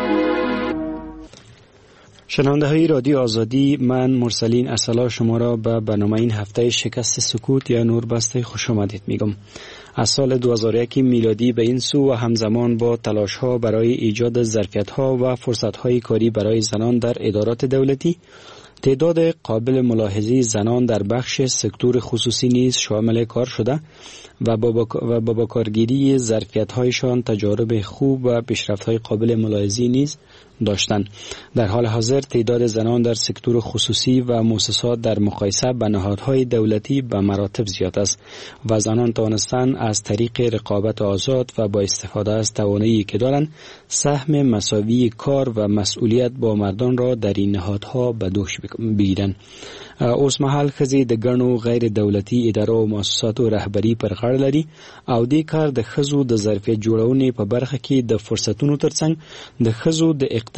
شنونده های رادیو آزادی، من مرسلین ارسلا شما را به برنامه این هفته شکست سکوت یا نور بسته خوش آمدید میگم. از سال 2001 میلادی به این سو و همزمان با تلاش ها برای ایجاد ظرفیت ها و فرصت های کاری برای زنان در ادارات دولتی، تعداد قابل ملاحظه زنان در بخش سکتور خصوصی نیز شامل کار شده و با کارگیری ظرفیت‌هایشان تجارب خوب و پیشرفت‌های قابل ملاحظه نیز داشتند. در حال حاضر تعداد زنان در سکتور خصوصی و مؤسسات در مقایسه با نهادهای دولتی به مراتب زیاد است و زنان توانستند از طریق رقابت آزاد و با استفاده از توانایی که دارند سهم مساوی کار و مسئولیت با مردان را در این نهادها به دوش بگیرند. اوس مهال ښځې د ګڼو غیر دولتي ادارو او مؤسساتو رهبري پر غاړه لري او دې کار د ښځو د ظرفیت جوړونې په برخه کې د فرصتونو ترڅنګ د ښځو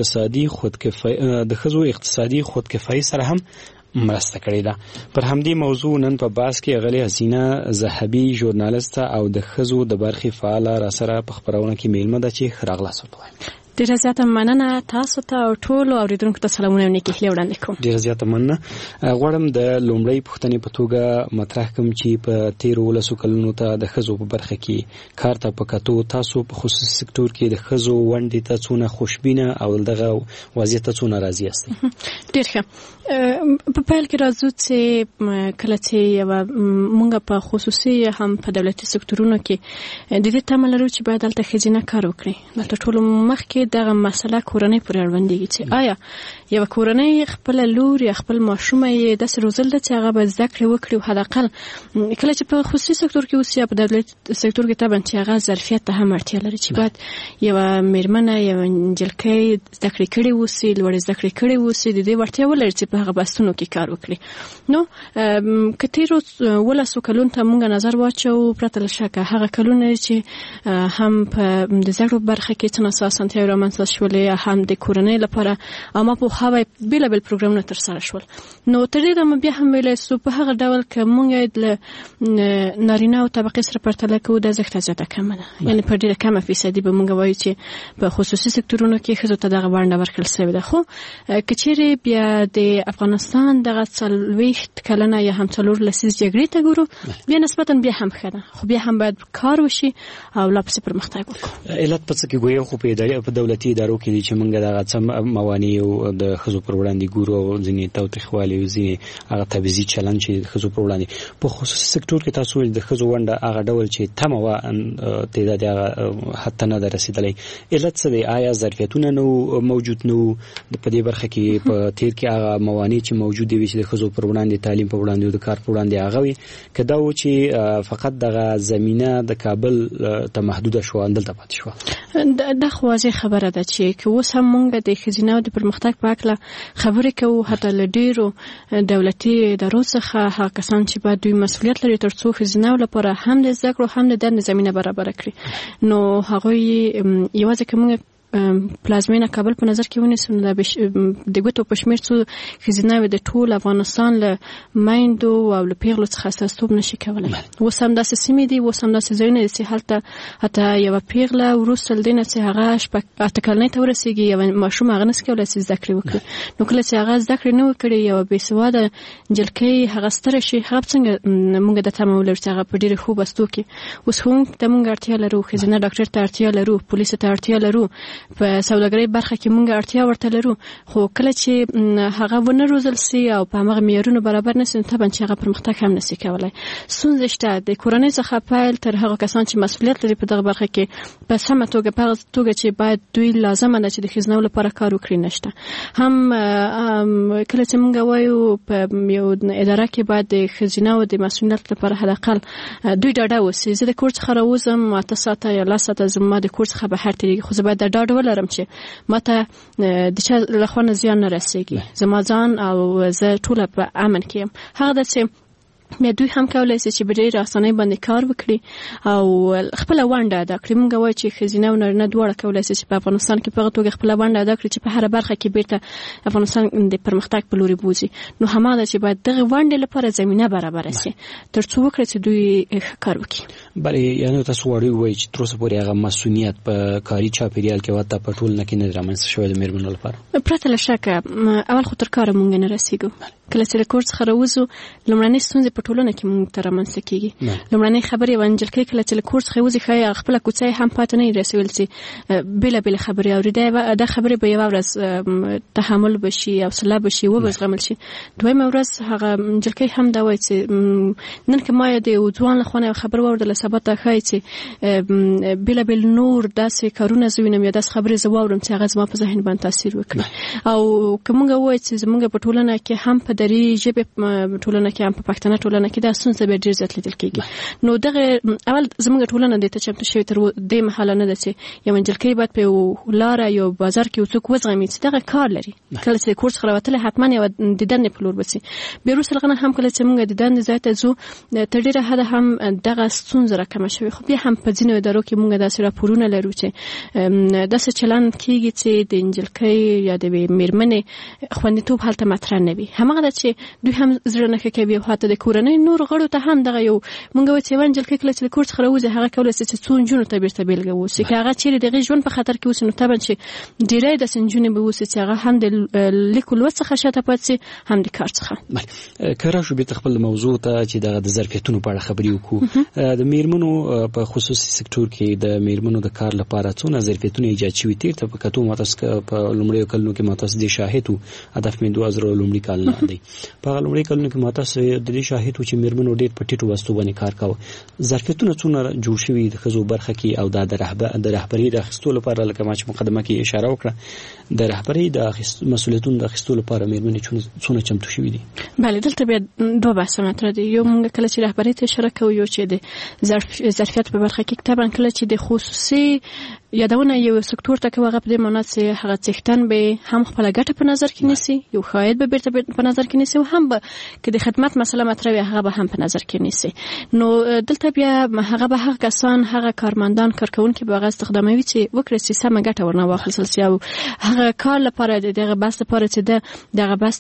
اقتصادي خودکفایي سره هم مرسته کړې ده. پر همدې موضوع نن په بحث کې اغلې حسینه زهبي ژورنالیسټه او د ښځو د برخې فعاله را سره په خبرونه کې میلمه ده چې ښه راغلاست ووایم. ډیره زیاته مننه تاسو ته او ټولو اوریدونکو ته سلامونه او نیکي هیلې وړاندې کوم. ډیره زیاته مننه. غواړم د لومړۍ پوښتنې په توګه مطرح کوم چې په تیرو 12 کلونو ته د ښځو په برخه کې کار ته په کتو تاسو په خصوصي سکتور کې د ښځو ونډې ته څونه خوشبینه او دغه وضعیت ته څونه راضي یاستئ؟ ډیر ښه. په پیل کې راځو چې کله چې موږ په خصوصي هم په دولتي سکتورونو کې د دې تمه لرو چې باید دلته ښځینه کار وکړي. دلته ټولو مخکې کې دغه مسله کورنۍ پورې اړوندېږي چې آیا یو کورنۍ خپل لور یا خپل ماشوم یې د روزل د چې هغه به زده کړې وکړي او حداقل کله چې په خصوصي سکتور کې اوسي یا په دولتي سکتور کې طبعا چې هغه ظرفیت ته هم اړتیا لري چې باید یو میرمنه یو نجلۍ زده کړې کړې اوسي لوړې زده کړې کړې اوسي د دې وړتیا ولري چې په هغه بحثونو کې کار وکړي. نو که تېرو 12 کلونو ته موږ نظر واچو پرته له شکه هغه کلونه چې هم په د زده کړو برخه کې څه ناڅه اسانتیاوې رامنځته شولې هم د کورنۍ لپاره عامه پوهاوی بېلابېل پروګرامونه ترسره شول. نو تر دې دمه بیا هم ویلی سو په هغه ډول که موږ له نارینه او طبقې سره پرتله کوو د ارزښت زیاته کمه ده، یعنې په ډېره کمه فیصدي به موږ وایو چې په خصوصي سکتورونو کې ښځو ته دغه ونډه ورکړل سوې ده. خو که چیرې بیا د افغانستان دغه 40 کلنه یا هم 4 لسیزې جګړې ته ګورو بیا نسبتا بیا هم ښه ده، خو بیا هم باید کار وشي او لا پسې پرمختګ وکړو. علت په څه کې ګویا خو په دولتي ادارو کې دي چې موږ دغه څه موانع او د ښځو پر وړاندې ګورو او ځینې تاوتریخوالي او ځینې هغه تبعیضي چلند چې د ښځو پر وړاندې په خصوصي سکتور کې تاسو د ښځو ونډه هغه ډول چې تمه وه تعداد هغه حد ته نه ده رسېدلی. علت څه دی؟ آیا ظرفیتونه نه موجود نه وو په دې برخه کې په تېر کې هغه موانع چې موجودې وي چې د ښځو پر وړاندې تعلیم پر وړاندې او د کار پر وړاندې هغه وي، که دا و چې فقط دغه زمینه د کابل ته محدوده شوه دلته پاتې شوه؟ دا خو واضح خبره ده چې که اوس هم موږ د ښځینه او د پرمختګ په هکله خبرې کوو، حتی له ډېرو دولتي ادارو څخه هغه کسان چې باید دوی مسؤلیت لري تر څو ښځینه‌و لپاره هم د زده کړو هم د دندې زمینه برابره کړي، نو هغوی یوازې که موږ پلازمینه کابل په نظر کې ونیسو نو د ګوتو په شمېر څو ښځینه‌وې د ټول افغانستان له میندو او له پیغلو څخه استازیتوب نشي کولی. اوس هم داسې سیمې دي، اوس هم داسې ځایونه دي چې هلته حتی یوه پیغله وروسته له دې نه چې هغه 8 کلنۍ ته ورسېږي یوه ماشوم هغه نشي کولی چې زده کړې وکړي. نو کله چې هغه زده کړې نه وکړي یوه بېسواده نجلۍ هغه ستره شي، هغه څنګه موږ د تمه ولرو چې هغه په ډېرې ښو بستو کې اوس ښوونکو ته موږ اړتیا لرو، ښځینه ډاکټر ته اړتیا لرو، پولیسو ته اړتیا لرو، په سوداګرۍ برخه کې موږ اړتیا ورته لرو. خو کله چې هغه ونه روزل سي او په همغه معیارونو برابر نسي نو طبعا چې هغه پرمختګ هم نسي کولی. ستونزې شته د کورنۍ څخه پیل تر هغه کسان چې مسؤلیت لري په دغه برخه کې په سمه توګه په هغه توګه چې باید دوی لازمه ده چې د ښځینه‌و لپاره کار وکړي نشته. هم کله چې موږ وایو په یو اداره کې باید د ښځینه‌و د مسؤلیت لپاره حداقل دوی ډاډه اوسي. زه د کور څخه راوځم 8 ساعته یا 10 ساعته زما د کور څخه بهر تېرېږي، خو زه باید دا ډاډ ولرم چې ماته د چا له خوا نه زیان نه رسېږي، زما ځان او زه ټوله په امن کې یم. هغه ده چې بیا دوی هم کولی شي چې په ډېرې اسانۍ باندې کار وکړي او خپله ونډه ادا کړي. موږ وایو چې ښځینه او نارینه دواړه کولی شي چې په افغانستان کې په هغه توګه خپله ونډه ادا کړي چې په هره برخه کې بیرته افغانستان د پرمختګ په لوري بوځي. نو هماغه ده چې باید دغه ونډې لپاره زمینه برابره شي تر څو وکړي چې دوی ښه کار وکړي. بلې یعنې تاسو غواړئ ووایئ چې تر اوسه پورې هغه مسؤلیت په کاري چاپېریال کې حتی په ټولنه کې نه دی رامنځته شوی د مېرمنو لپاره؟ پرته له شکه اول خو تر کاره موږ نه رسېږو. کله چې له کور څخه راوځو لومړنۍ ستونزې په ټولنه کې موږ ته رامنځته کېږي. لومړنۍ خبرې یوه نجلۍ کله چې له کور څخه وځي ښایي خپله کوڅه یې هم پاته نه وي رسېدل چې بېلابېلې خبرې اوري. دا خبرې به یوه ورځ تحمل به شي، حوصله به شي، وبه زغمل شي. دویمه ورځ هغه نجلۍ هم دا وایي چې نن که ما د یو ځوان له خوا نه یوه خبره واورېدله سبا ته ښایي چې بېلابېل نور داسې کارونه زه وینم یا داسې خبرې زه واورم چې هغه زما په ذهن باندې تاثیر وکړي. او که موږ ووایو چې زموږ په ټولنه کې هم په دري ژبې ټولنه کې هم په پښتنه ټولنه کې دا ستونزه به ډېر زیات لیدل کېږي. نو دغه اول زموږ ټولنه دې ته چمتو شوې تر دې مهاله نه ده چې یوه نجلۍ باید په یو لاره یو بازار کې یو څوک وزغمي چې دغه کار لري. کله چې کور څخه راوتلی حتما یوه د دندې په لور به شي. بیا وروسته له هغه نه هم کله چې موږ د دندې ځای ته ځو تر ډېره حده هم دغه ستونزه راکمه شوې. خو بیا هم په ځینو ادارو کې موږ داسې راپورونه لرو چې داسې چلند کېږي چې د نجلۍ یا د مېرمنې خوندیتوب هلته مطرح نه وي. هماغه ده چې دوی هم زړه نه ښه کوي او حتی د کورنۍ نور غړو ته هم دغه یو موږ وایو چې یوه نجلۍ کله چې له کور څخه راوځي هغه کولی شي چې څو نجونو ته بېرته بېلګه واوسي. که هغه چیرې د هغې ژوند په خطر کې اوسي نو طبعا چې ډېری داسې نجونې به اوسي چې هغه هم د لیک او لوست څخه شاته پاتې شي هم د کار څخه. که راشو بېرته خپل موضوع ته چې دغه د ظرفیتونو په اړه خبرې وکړو، د میرمنو په خصوصي سکتور کې د میرمنو د کار لپاره څونه ظرفیتونه ایجاد شوي تیر ته په کتو ماته په لومړیو کلونو کې ماته د شاهد هدف مې 2000 لومړي کال نه دی په لومړي کلونو کې ماته د شاهد چې میرمنو ډېر په ټیټو واسطو باندې کار کاوه ظرفیتونه څونه جوړ شوي د ښځو برخه کې او د رهبري د اخیستو لپاره لکه ما چې مقدمه کې اشاره وکړه د رهبري د مسؤلیتونو د اخیستو لپاره میرمنې څونه چمتو شوي دي. بله دلته بیا دوه بحثونه مطرح دي. یو موږ کله چې رهبري ته اشاره کوو یو چې د ظرفیت په برخه کې طبعا کله چې د خصوصي یادونه یو سکتور ته کوي هغه په دې معنی چې هغه څښتن به هم خپل ګټه په نظر کې نیسي یو خاید به بیرته په نظر کې نیسي او هم به کې د خدمت مسله مطرح وي هغه به هم په نظر کې نیسي. نو دلته بیا هغه به هغه کسان هغه کارمندان کارکونکي به هغه استخداموي چې وکړي چې سمه ګټه ورنه واخلي سي او هغه کار لپاره دغه بس لپاره چې دغه بس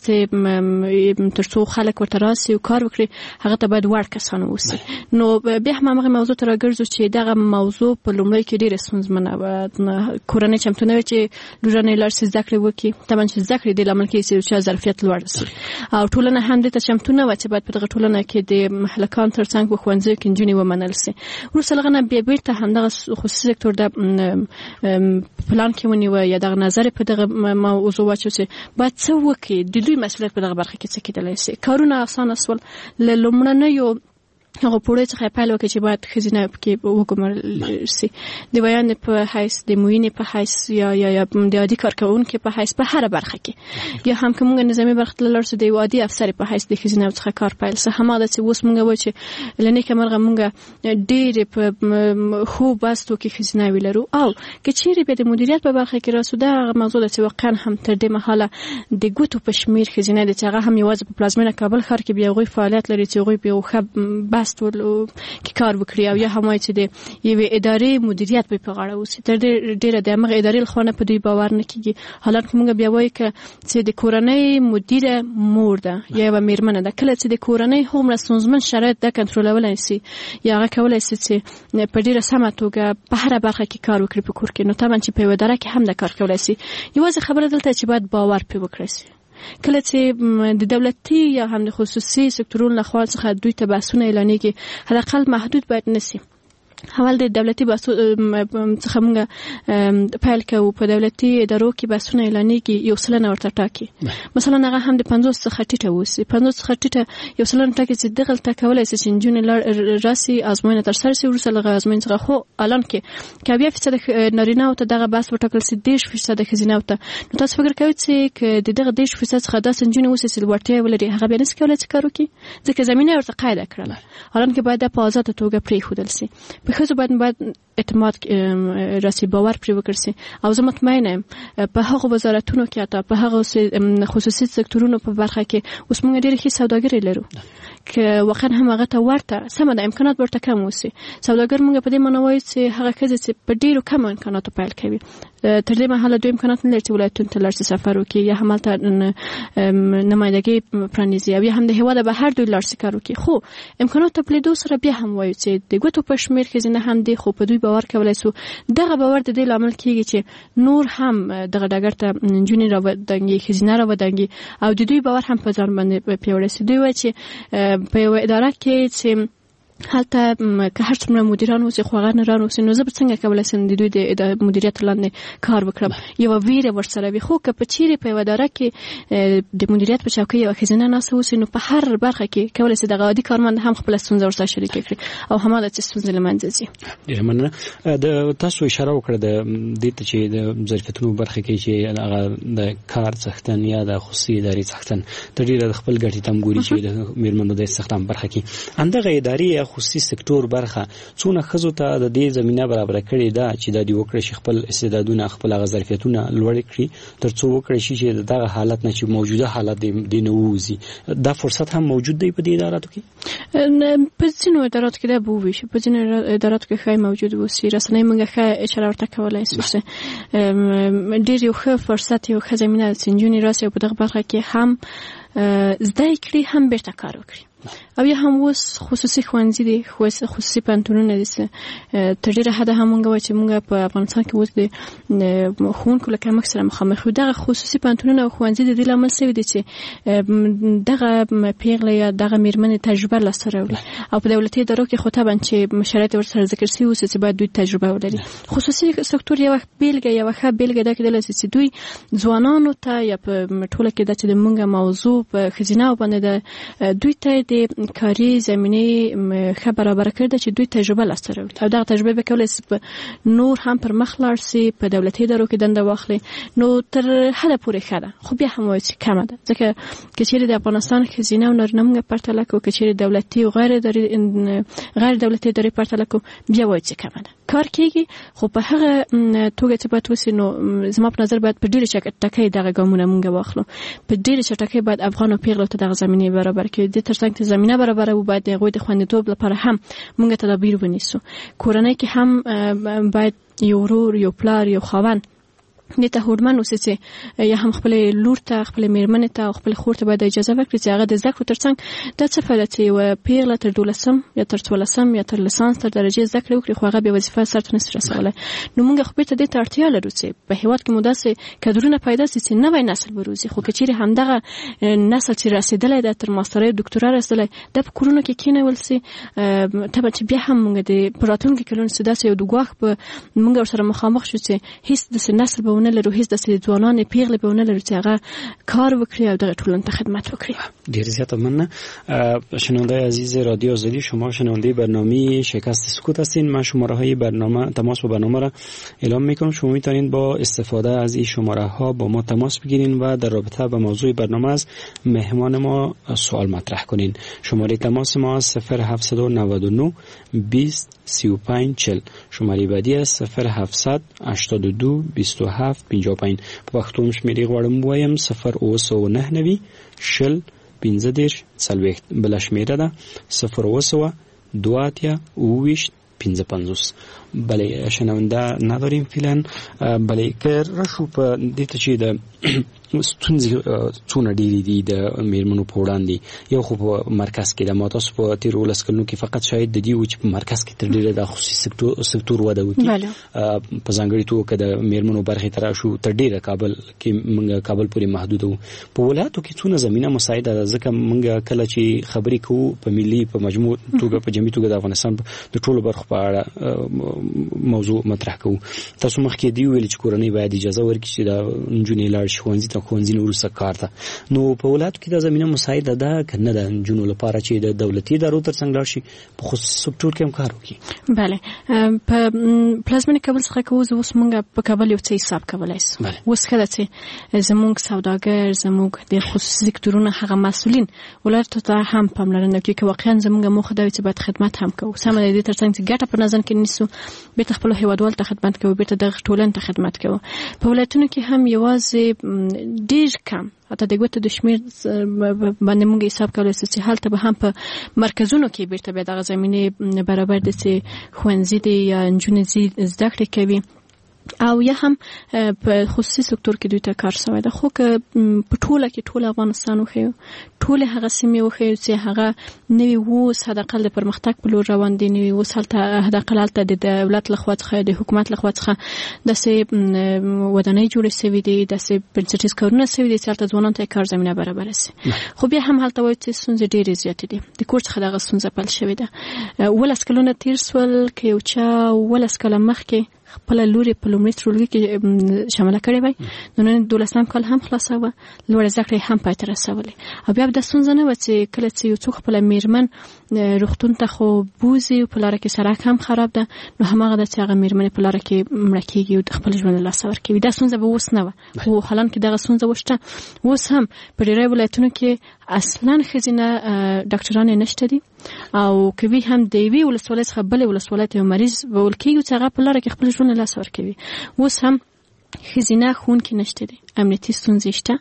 ترڅو خلک ورته راسي او کار وکړي هغه ته باید وړ کسان اوسي. نو بیا هم هغه موضوع ته راګرځو چې دغه موضوع په لومړي کې ډېر ستونزمنه کورنۍ چمتونه وي چې لورانې لاړ شي زده کړې وکړي طبعا چې زده کړې د لامل کې چې ظرفیت لوړ شي او ټولنه هم د چمتونه و چې باید په دغه ټولنه کې د محلکان ترڅنګ په ښوونځیو کې نجونې ومنل شي. وروسته له هغه نه بیا بیرته همدغه خصوصي سکتور د پلان کې ونیوه یا دغه نظر په دغه موضوع واچو چې باید څه وکړي د دوی مسؤلیت په دغه برخه کې څه کېدلی شي. کارونه اسانه شول له لومړنیو هغه پوره څخه پیل وکړي چې باید ښځینه پکې وګمارل شي د بیان په حیث د معینې په حیث یا د عادي کارکوونکي په حیث په هر برخه کې یا هم کومه نظامی برخه ته لاړ شو د عادي افسر په حیث د ښځینه څخه کار پیل سه هماده چې اوس موږ و چې لنی کمرغه موږ ډېر په خو باستو کې ښځینه ویلرو او کچېری به د مدیریت په برخه کې راسو دا موضوع د واقعا هم تر دې مهاله د ګوتو په شمیر ښځینه د هغه هم یوازې په پلازمینه کابل ښار کې بیا غوي فعالیت لري چې غوي په خب ستولو کې کار وکړي او یا هم چې د یوې ادارې مدیریت په غاړه اوسي تر ډیره د هغه ادارې لخوا په دوی باور نه کیږي. حالانکه موږ بیا وایو چې د کورنۍ مدیره مور ده یا یوه میرمنه ده کله چې د کورنۍ هومره ستونزمن شرایط د کنټرولولای شي یا هغه کولای شي چې په ډیره سمه توګه په هر برخه کې کار وکړي په کور کې نو طبعا چې په یوه اداره کې هم د کار کولای شي. یوازې خبره دلته چې باید باور پرې وکړي شي کله چې د دولتي یا هم د خصوصي سکتورونو لخوا څخه دوی ته بحثونه اعلانېږي حداقل محدود باید نشي. اول د دولتي بحثو څخه موږ پیل کوو په دولتي ادارو کې بحثونه اعلانېږي یو سلنه ورته ټاکي مثلا هغه هم د 50 څخه ټیټه اوسي 50 څخه ټیټه یو سلنه ټاکي چې دغلته کولای شي چې نجونې راسي ازموینه ترسره شي وروسته له ازموینې څخه خو الان کې که 20% نارینه او ته دغه بحث وټاکل شي 10% ښځینه او ته نو تاسو فکر کوئ چې دغه 10% څخه داسې نجونې اوسي چې وړتیا ولري هغه بیا نشي کولای چې کار وکړي ځکه زمینه ورته قاعده کړله الان کې باید په آزاده توګه پرېښودل شي. خو باید اعتماد راسي باور پرې وکړي شي او زه مطمئنه یم په هغه وزارتونو کې حتی په هغه خصوصي سکتورونو په برخه کې اوس موږ ډېر ښه سوداګري لرو که واقعا هم هغه ته ورته سمه ده امکانات ورته کم اوسي. سوداګر موږ په دې معنی وایو چې هغه ښځې چې په ډېرو کم امکاناتو پیل کوي تر دې مهاله دوی امکانات نه لري چې ولایتونو ته لاړ شي سفر وکړي یا همالته نمایندګي پرانیزي او یا هم د هېواده بهر دوی لاړ شي کار وکړي خو امکانات ته پلیدو سره بیا هم وایو چې د ګوتو په شمېر ښځینه هم دي خو په دوی باور کولی شو دغه باور د دې لامل کېږي چې نور هم دغه ډګر ته نجونې راودانګي ښځینه راودانګي او د دوی باور هم په ځان باندې پیاوړی شي. دوی وایي چې په یوه اداره کې چې هلته که هر څومره مدیران اوسي خو هغه نران اوسي نو زه به څنګه کولی شم د دوی د مدیریت لاندې کار وکړم یوه ویره ورسره وي. خو که په چیرې په یوه اداره کې د مدیریت په چوکۍ یوه ښځینه ناسته اوسي نو په هر برخه کې کولی شي دغه عادي کارمند هم خپله ستونزه ورسره شریکه کړي او هماغه چې ستونزې له منځه ځي. ډېره مننه. د تاسو اشاره وکړه د دې ته چې د ظرفیتونو برخه کې چې هغه د کار څښتن یا د خصوصي ادارې څښتن ته ډېره د خپل ګټې تم ګوري چې د میرمنو د استخدام برخه کې همدغه ادارې خصوصي سکتور برخه څونه ښځو ته د دې زمینه برابر کړې ده چې دا دی وکړي چې خپل استعدادونه خپل ظرفیتونه لوړ کړي ترڅو وکړي چې دغه حالت نه چې موجوده حالت دی نه ووځي. دا فرصت هم موجود دی په دې اداراتو کې په ځینو اداراتو کې دا به وویشي په ځینو اداراتو کې ښایي موجود اوسي رسنۍ موږ ښه اشاره ورته کولی شو چې ډېر یو ښه فرصت یو ښه زمینه چې نجونې راسي او په دغه برخه کې هم زده کړي هم بیرته کار وکړي او یا هم اوس خصوصي ښوونځي دي، خصوصي پوهنتونونه دي تر ډېره حده هم مونږ وایو چې مونږ په افغانستان کې اوس د ښوونکو له کمښت سره مخامخ یو. دغه خصوصي پوهنتونونه او ښوونځي د دې لامل شوي دي چې دغه پیغله یا دغه میرمنې تجربه لاسته راوړي او په دولتي ادارو کې خو طبعا چې شرایط ورسره ذکر شوي اوس چې باید دوی تجربه ولري. خصوصي سکتور یو ښه بیلګه ده کېدلی چې دوی ځوانانو ته یا په ټوله کې ده چې د مونږ موضوع په ښځینه باندې ده، دوی ته د کاري زمینې ښه برابره کړې ده چې دوی تجربه لاسته راوړي او دغه تجربه به کولی شي نور هم پر مخ لاړ شي، په دولتي ادارو کې دنده واخلي. نو تر حده پورې ښه ده، خو بیا هم وایي چې کمه ده، ځکه که چیرې د افغانستان ښځینه او نارینه مونږ پرتله کړو، که چیرې دولتي او غیر دولتي ادارې پرتله کړو، بیا وایي چې کمه ده. کار کېږي خو په هغه توګه چې باید وسي. نو زما په نظر باید په ډېرې چټکۍ دغه ګامونه مونږ واخلو، په ډېرې چټکۍ باید افغان او پیغلو ته دغه زمینې برابر کړي. د ترڅنګ چې زمینه برابره وي باید د هغوی د خوندیتوب لپاره هم مونږ تدابیر ونیسو. کورنۍ کې هم باید یو ورور، یو پلار، یو خاوند دې ته هوډمن اوسي چې یا هم خپلې لور ته، خپلې میرمنې ته او خپلې خور ته باید اجازه ورکړي چې هغه د زده کړو ترڅنګ دا څه فایده چې یوه پیغله تر 12 یا تر 14 یا تر لیسانس تر درجې زده کړې وکړي خو هغه بې وظیفه سرته نشي رسولی. نو موږ خو بېرته دې ته اړتیا لرو چې په هېواد کې مو داسې کادرونه پیدا شي چې نوی نسل به روزي. خو که چیرې همدغه نسل چې رسېدلی ده تر ماسترۍ او ډکتورا رسېدلی دا په کورونو کې کېنول شي، طبعا چې بیا هم موږ د په راتلونکي کلونو چې داسې یو د ګواښ به موږ ورسره مخامخ شو چې هېڅ داسې نسل به ونه لرو، هېڅ داسې ځوانان پیغلې به ونه لرو چې هغه کار وکړي او دغه ټولنې ته خدمت وکړي. ډېر زیات ممنون. شنونده عزیز رادیو آزادی، شما شنونده برنامه شکست سکوت هستین. من شماره های برنامه تماس با برنامه را اعلام میکنم. شما میتونید با استفاده از این شماره ها با ما تماس بگیرین و در رابطه با موضوع برنامه از مهمان ما سوال مطرح کنین. شماره تماس ما 0799 20 35 40. شماره بعدی است 0700 82 27 55. په پښتو شمیرې غواړم وایم 009 شل 15 40. بل شمیره ده 0 2 اویشت 55. بله شنونده نداریم فعلا. بله که راشو په دې ته چې د ستونزې څونه ډېرې دي د میرمنو په وړاندې. یو خو په مرکز کې د ما تاسو په تېرو 10 کلونو کې فقط شاید د دې و چې په مرکز کې تر ډېره د خصوصي سکتور وده وکړي. په ځانګړې توګه د میرمنو برخې ته راشو تر ډېره کابل کې موږ کابل پورې محدود وو. په ولایاتو کې څونه زمینه مساعده ده، ځکه موږ کله چې خبرې کوو په ملي په مجموع توګه په جمعي توګه د افغانستان د ټولو برخو په اړه موضوع مطرح کوو. تاسو مخکې دی ویل چې کورنۍ باید اجازه ورکړي چې د نجونې لاړ شي ښوونځي ته، ښوونځي نه وروسته کار ته. نو په ولایاتو کې دا زمینه مساعده ده که نه ده نجونو لپاره چې د دولتي ادارو تر څنګ لاړ شي په خصوصي سکتور کې هم کار وکړي؟ بله، په پلازمینې کابل څخه که اوس موږ په کابل یو څه حساب کولی شو. اوس ښه ده چې زموږ سوداګر، زموږ د خصوصي سکتورونو هغه مسؤلین ولایتو ته هم پاملرنه وکړي که واقعا زموږ موخه دا وي چې باید خدمت هم کوو. سمه ده، د دې تر څنګ چې ګټه په نظر کې نیسو، بیرته خپلو هېوادوالو ته خدمت کوو، بیرته دغه ټولنې ته خدمت کوو. په ولایتونو کې هم یوازې ډېر کم، حتی د ګوتو د شمېر باندې موږ حساب کولی شو چې هلته به هم په مرکزونو کې بیرته بیا دغه زمینې برابر دي چې ښوونځي دي یا نجونې زده کړې کوي او یا هم په خصوصي سکتور کې دوی ته کار شوی ده. خو که په ټوله کې ټول افغانستان وښیو، ټولې هغه سیمې وښیو چې هغه نوي اوس حداقل د پرمختګ په لور روان دي، نوي اوس هلته حداقل هلته د دولت لخوا څخه، د حکومت لخوا څخه داسې ودانۍ جوړې شوي دي، داسې بنسټیز کارونه شوي دي چې هلته ځوانانو ته کار زمینه برابره شي. خو بیا هم هلته وایو چې ستونزې ډېرې زیاتې دي. د کور څخه دغه ستونزه پیل شوې ده. 12 کلونه تېر شول که یو چا 12 کاله مخکې خپل لوري په لومړي ټولګي کې شامله کړې وای، نو نن 12 کال هم خلاصه وه، لوړې زده کړې هم پای ته رسولې. او بیا د ستونزه نه وه چې کله چې یو څوک خپله میرمن روغتون ته خو بوځي، په لاره کې سړک هم خراب ده، نو هماغه ده چې هغه میرمنې په لاره کې مړه کېږي او خپل ژوند له لاسه ورکوي. دا ستونزه به اوس نه وه، خو حالان کې دغه ستونزه وشته. اوس هم په ډېری ولایتونو کې اصلا ښځینه ډاکټرانې نشته دي، او کوي هم د یوې ولسوالۍ څخه بلې ولسوالۍ ته یو مریض وول کېږي چې هغه په لاره کې خپل ژوند له لاسه ورکوي. اوس هم ښځینه ښوونکي نشته دي، امنیتي ستونزې شته،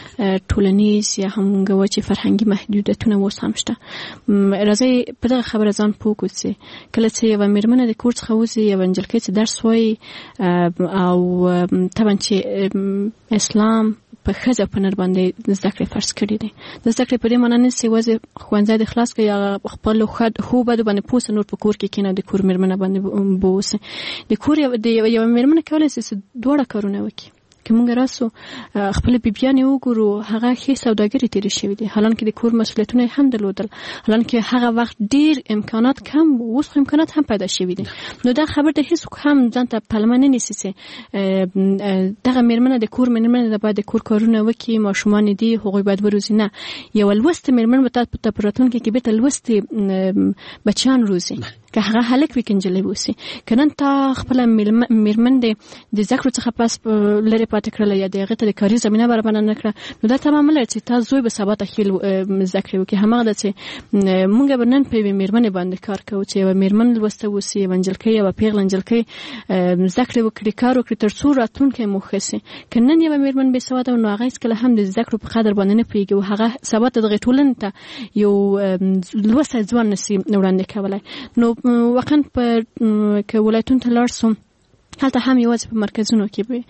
ټولنیز یا هم موږ وایو چې فرهنګي محدودیتونه اوس هم شته. راځئ په دغه خبره ځان پوه کړو چې کله چې یوه میرمنه د کور څخه وځي، یوه نجلۍ چې درس وایي او طبعا چې اسلام په ښځه په نر باندې زده کړې فرض کړي دي. د زده کړې په دې معنی نه چې یوازې ښوونځی د خلاص کړي یا خپل خو بد باندې پوسه نور په کور کې کینه د کور میرمنه باندې بوسه. د کور یو میرمنه کولای شي دواړه کارونه وکړي. که موږ راسو خپل بیبیانې وګورو هغه ښې سوداګري تېرې شوي دي، حالانکه د کور مسؤلیتونه هم درلودل، حالانکه هغه وخت ډېر امکانات کم و، اوس خو امکانات هم پیدا شوي دي. نو دا خبر د هیڅوک هم ځان ته پلمه نه نیسي چې دغه میرمنه د کور میرمنه ده باید د کور کارونه وکړي، ماشومان دي هغوی باید وروزي. نه، یوه لوستې میرمن به تا په راتلونکي کې بېرته لوستې بچیان روزي، که هغه هلک وي که نجلۍ اوسي. که نن تا خپله میرمن د زده کړو څخه پس لرې پاتې کړله یا د هغې ته د کاري زمینه برابره نه کړه، نو دا تمامه لري چې تا زوی به سبا ته ښې زده کړې وکړي. هماغه ده چې موږ به نن په یوې میرمنې باندې کار کوو چې یوه میرمن لوسته اوسي، یوه نجلکۍ، یوه پیغله نجلکۍ زده کړې وکړي، کار وکړي، تر څو راتلونکی مو ښه سي. که نن یوه میرمن بې سواده وه، نو هغه هېڅکله هم د زده کړو په قدر باندې نه پوهېږي او هغه سبا ته دغې ټولنې ته یو لوستی ځوان نسي وړاندې کولی. نو واقعا که ولایتونو ته لاړ سو، هلته هم یوازې په مرکزونو کې به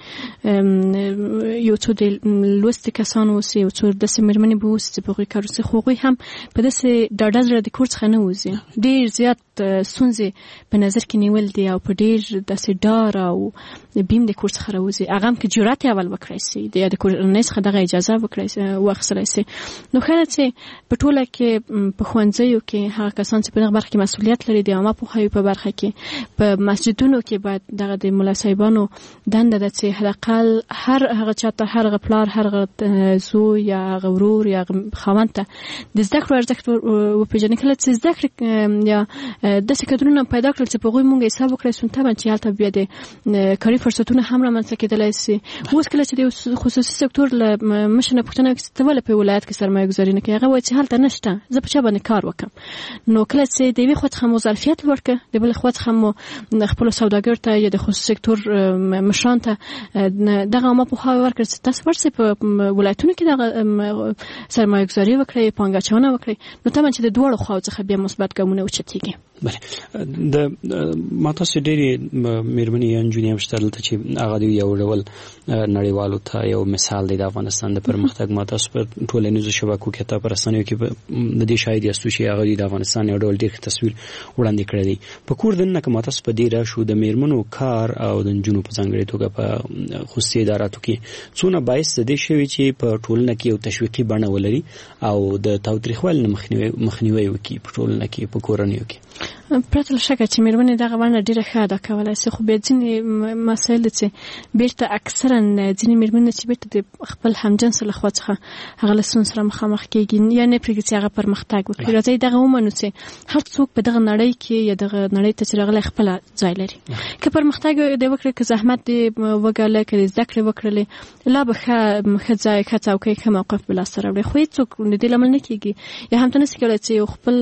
یو څو د لوستي کسان اوسي، یو څو داسې میرمنې به اوسي چې په هغوی کار وسي، خو هغوی هم په داسې ډاډه زړه د کور څخه نه وځي. ډېر زیات ستونزې په نظر کې نیول دي او په ډېر داسې ډار او بیم د کور څخه راوځي. هغه هم که جرأت یې اول وکړی سي، یا د کورنۍ څخه دغه اجازه واخیستلی سي. نو ښه ده چې په ټوله کې په ښوونځیو کې هغه کسان چې په دغه برخه کې مسؤلیت لري د عامه پوهاوي په برخه کې، په مسجدونو کې باید دغه د ملا صاحبانو دنده ده چې حداقل هر هغه چاته، هر هغه پلار، هر هغه زوی یا هغه ورور یا خاوند ته د زده کړو ارزښت وپېژني. کله چې زده کړې یا داسې کدرونه پیدا کړل چې په هغوی مونږ حساب وکړی سو، طبعا چې هلته بیا د کاري فرصتونه هم رامنځته کېدلی سي. اوس کله چې د خصوصي سکتور له مشر نه پوښتنه وکړي چې ته ولې په ولایت کې سرمایه ګذاري نه کوې، هغه وایي چې هلته نشته، زه په چا باندې کار وکړم. نو کله چې د یوې خوا څخه مو ظرفیت لوړ کړه، د بلې خوا څخه مو خپلو سوداګرو ته یا د خصوصي سکتور مشران ته دغه عامه پوهاوی ورکړي چې تاسو ورسئ په ولایتونو کې دغه سرمایه ګذاري وکړئ، پانګه اچونه وکړئ. نو طبعا چې د دواړو خواو څخه بیا مثبت ګامونه اوچتېږي. بله، ما تاسو ډېرې میرمنې یا نجونې هم شته دلته چې هغه د یو ډول نړیوالو ته یو مثال دی د افغانستان د پرمختګ. ما تاسو په ټولنیزو شبکو کې ته په رسنیو کې د دې شاهد یاستو چې هغه د افغانستان یو ډول ډېر تصویر وړاندې کړی دی. په کور دننه که ما تاسو په دې راشو د میرمنو کار او د نجونو په ځانګړې توګه په خصوصي اداراتو کې څونه باعث د دې شوي چې په ټولنه کې یو تشویقي بڼه ولري او د تاوتریخوالي نه مخنیوی وکړي په ټولنه کې، په کورنیو کې؟ پرته له شکه چې میرمنې دغه بڼه ډېره ښه ادا کولی سي، خو بیا ځینې مسایل دي چې بېرته اکثرا ځینې میرمنې چې بېرته د خپل همجنسه له خوا څخه هغه له ستونزو سره مخامخ کېږي یا نه پرېږدي چې هغه پرمختګ وکړي. راځئ دغه ومنو چې هر څوک په دغه نړۍ کې یا دغه نړۍ ته چې راغلی خپله ځای لري. که پرمختګ دې وکړي، که زحمت دې وګالئ، که دې زده کړې وکړلې، لا به ښه ځای، ښه څوکۍ، ښه موقف به لاسته راوړي. خو هېڅوک د دې لامل نه کېږي یا هم ته نسي کولی چې یو خپل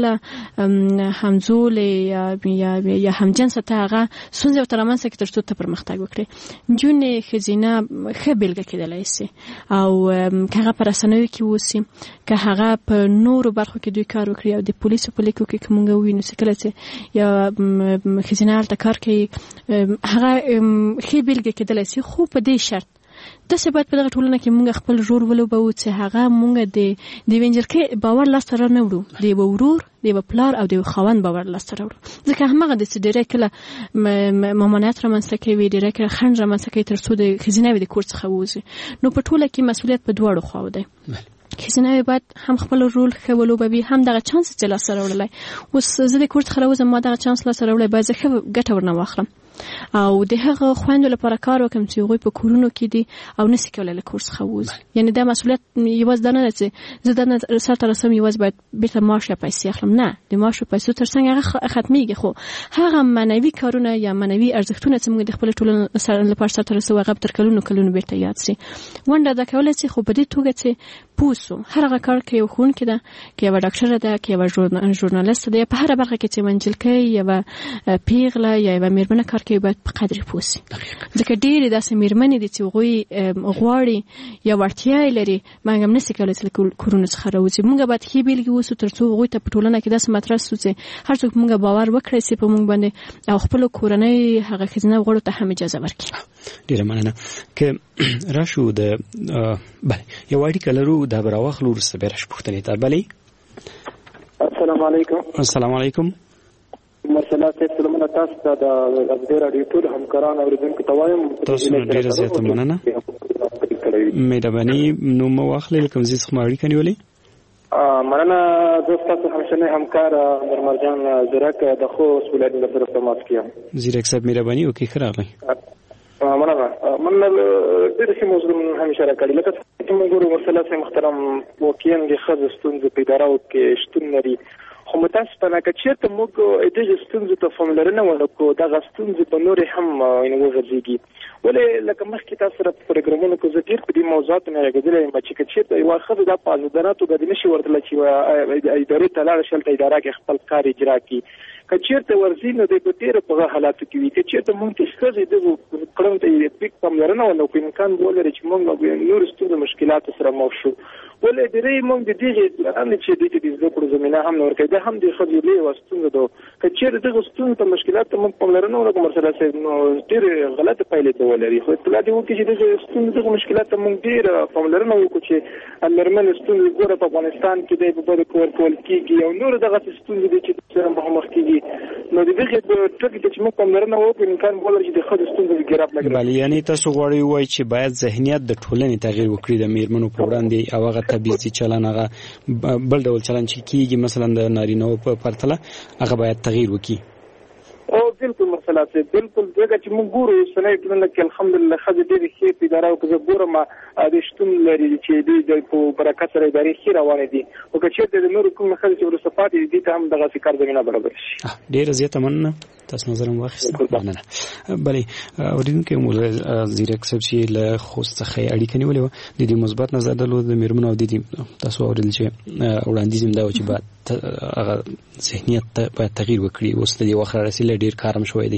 همزولې یا همجنسه ته هغه ستونزې ورته رامنځته کړي تر څو ته پرمختګ وکړي. نجونې ښځینه ښه بېلګه کېدلی سي، او که هغه په رسنیو کې اوسي، که هغه په نورو برخو کې دوی کار وکړي او د پولیسو په لیکو کې که موږ ووینو چې کله چې یوه ښځینه هلته کار کوي، هغه ښې بېلګه کېدلی سي. خو په دې شرط داسې باید په دغه ټولنه کې موږ خپل رول ولوبوو چې هغه موږ د یوې نجلۍ باور لاسته را نه وړو، د یوه ورور، د یوه پلار او د یوه خاوند باور لاسته راوړو. ځکه هماغه دی چې ډېری کله ممانعت رامنځته کوي، ډېری کله خنډ رامنځته کوي تر څو د ښځینه د کور څخه ووځي. نو په ټوله کې مسؤلیت په دواړو خواو دی. ښځینه باید هم خپل رول ښه ولوبوي، هم دغه چانس چې لاسته راوړلی. اوس زه د کور څخه راوځم، ما دغه چانس لاسته راوړلی، باید زه ښه ګټه ورنه واخلم او د هغه خویندو لپاره کار وکړم چې هغوی په کورونو کې دي او نسي کولی له کور څخه ووځي. یعنې دا مسؤلیت یوازې دا نه ده چې زه دا سرته رسم یوازې باید بېرته معاش یا پیسې اخلم. نه، د معاش او پیسو تر څنګ هغه ختمیږي، خو هغه معنوي کارونه یا معنوي ارزښتونه چې موږ د خپلې ټولنې لپاره سرته رسوو، هغه تر کلونو بېرته یاد سي. ونډه ادا کولی سي، خو په دې توګه چې پوه سو هر هغه کار که یو ښوونکې ده، که یوه ډاکټره ده، که یوه ژورنالسته ده، یا په هره برخه کې چې یوه نجلۍ، یوه پیغله یا یوه میرمنه کار ورکوي باید په قدر پوه شي. ځکه ډېرې داسې مېرمنې دي چې هغوی غواړي یا وړتیا یې لري مګر هم نشي کولی چې له کورونو څخه راوځي. موږ باید ښې بېلګې اوسو تر څو هغوی ته په ټولنه کې داسې مطرح شو چې هر څوک موږ باور وکړی شي په موږ باندې او خپلو کورنۍ هغه ښځینه غړو ته هم اجازه ورکړي. ډېره مننه. که راشو بله یو اړیکه لرو دا به راواخلو وروسته بیا راشو پوښتنې ته. بلې السلام علیکم. السلام علیکم. مرسلا صاحب سلامونه تاسو ته د ازدی رادیو ټول همکاران اوریدونکو ته وایم تاسو ډېره زیاته مننه. مهرباني نوم مو واخلئ له کوم ځای څخه مو اړیکه نیولې؟ مننه زه ستاسو همشنی همکار مرمرجان زیرک د خوست ولایت له طرفه تماس کوم. زیرک صاحب مهرباني وکړئ ښه راغلی. مننه ډېرې ښې موضوع هم اشاره کړې لکه چې موږ ګورو مرسلا صاحب محترم واقعا د ښځو ستونزې په ادارو کې شتون لري خو متاسفانه که چېرته موږ دغې ستونزو ته پاملرنه ونه کړو دغه ستونزې به نورې هم وغځېږي. ولې لکه مخکې تاسو سره په پروګرامونو کې زه ډېر په دې موضوعاتو مې غږېدلی یم چې که چېرته یوه ښځه دا په ازادانه توګه دې نشي ورتلی چې ادارې ته لاړه شي هلته اداره کې خپل کار اجرا کړي. که چېرته ورځي نو دی په ډېره په حالاتو کې وي. که چېرته موږ چې ښځې دغو کړنو ته بیک پاملرنه ونه کړو امکان به ولري چې موږ نورو ستونزو مشکلاتو سره مخ شو. ولې ډېری موږ د دغې پلانې چې دې ته د زده کړو زمینه هم نه ورکوي دا هم د ښځو لویه یوه ستونزه ده. که چېرې دغو ستونزو ته مشکلاتو ته موږ پاملرنه ونه کړو مرسلا صاحب نو ډېرې غلطه پایلې به ولري. خو اطلاع دې وکړي چې دغې ستونزو دغو مشکلاتو ته موږ ډېره پاملرنه وکړو چې مېرمنې ستونزې ګوره په افغانستان کې دی په بده کې ورکول کېږي او نورې دغسې ستونزې دي چې سره مخ کېږي نو د دغې ټکي ته چې موږ پاملرنه وکړو امکان به ولري چې د ښځو ستونزې ګراب لګي. بله یعنې تاسو غواړئ ووایئ چې باید ذهنیت د ټولنې تغییر وکړي د مېرمنو په وړاندې او هغه تبعیضي چلن هغه بل ډول چلن چې کېږي مثلا د نارینه‌وو په پرتله هغه باید تغییر وکړي. او بالکل مسله ده بالکل دغه چې موږ ګورو اوسنۍ ټولنه کې الحمدلله ښځې ډېرې ښې په ادارو کې زه ګورم د شتون لري چې دوی په برکت سره ادارې ښې روانې دي او که چېرته د نورو کومې ښځې چې وروسته پاتې دي دې ته هم دغسې کار زمینه برابر شي. ډېره زیاته مننه تاسو نظر مو واخیسته. مننه. بلې اورېدونکی مو زیرک صاحب چې له خوست څخه یې اړیکه نیولې وه د دې مثبت نظر درلود د مېرمنو او د دې تاسو واورېدل چې وړاندیز یې دا و چې باید هغه ذهنیت ته باید تغییر وکړي. اوس د دې وخت رارسېدلی ډېر کار هم شوی دی.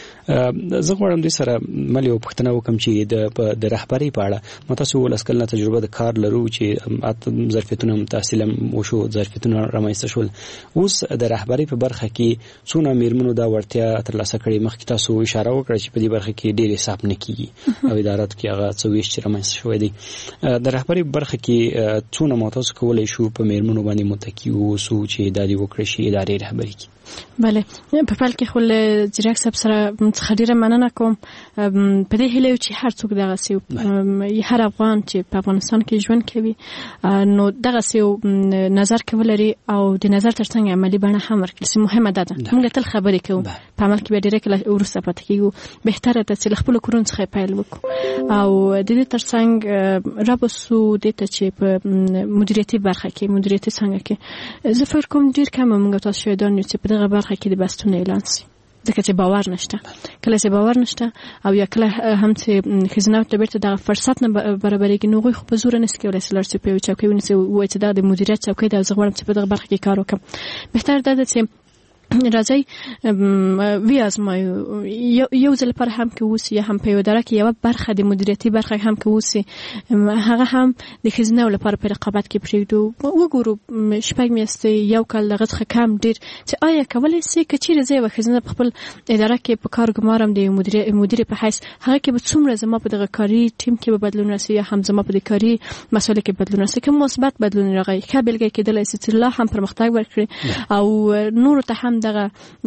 زه غواړم دوی سره مل یو پوښتنه وکړم چې د رهبرۍ په اړه ما تاسو 12 کلنه تجربه د کار لرو چې ظرفیتونه تحصیل وشو ظرفیتونه رامنځته شول. اوس د رهبرۍ په برخه کې څونه مېرمنو دا وړتیا ترلاسه کړې مخکې تاسو اشاره وکړه چې په دې برخه کې ډېر حساب نه کیږي او اداراتو کې هغه څه ویش چې رامنځته شوی دی. د رهبرۍ برخه کې څونه ما تاسو کولی شو په مېرمنو باندې متکی اوسو چې دا دې وکړي شي ادارې رهبري کړي؟ بله په پیل کې خو له زیرک صاحب سره څخه ډېره مننه کوم په دې هیله چې هر څوک دغسې هر افغان چې په افغانستان کې ژوند کوي نو دغسې نظر کې ولري او د نظر تر څنګ عملي بڼه هم ورکړي چې مهمه ده موږ تل خبرې کوو په عمل کې بیا ډېره کله وروسته پاتې کېږو. بهتره ده چې له خپلو کورونو څخه پیل وکړو او د دې تر څنګ رابسو دې ته چې په مدیریتي برخه کې مدیریتي څانګه کې زه فکر کوم ډېر کمه موږ تاسو شاهدان یو چې په دغه برخه کې د بستونه اعلان شي ځکه چې باور نشته. کله چې باور نشته او یا کله هم چې ښځینه ته بیرته دغه فرصت نه برابرېږي نو هغوی خو په زوره نشي کولی چې لاړ شي په یوه چوکۍ ونیسي ووایي چې دا د مدیریت چوکۍ ده او زه غواړم چې په دغه برخه کې کار وکړم. بهتر دا ده چې راځي ویازمایو یو ځل لپاره هم کې اوسي یا هم په یو اداره کې یوه برخه د مدیریتي برخه هم کې اوسي هغه هم د ښځینهو لپاره په رقابت کې پرېږدو وګورو 6 میاشتې یو کال دغه څخه کم ډېر چې آیا کولی شي که چېرې زه یوه ښځینه په خپل اداره کې په کار ګمارم د مدیر په حیث هغه کې به څومره زما په دغه کاري ټیم کې به بدلون راسي یا هم زما په دې کاري مسایلو کې بدلون راسي که مثبت بدلون راغی ښه بېلګه کېدلی شي چې لا هم پرمختګ وکړي او نورو ته هم دغه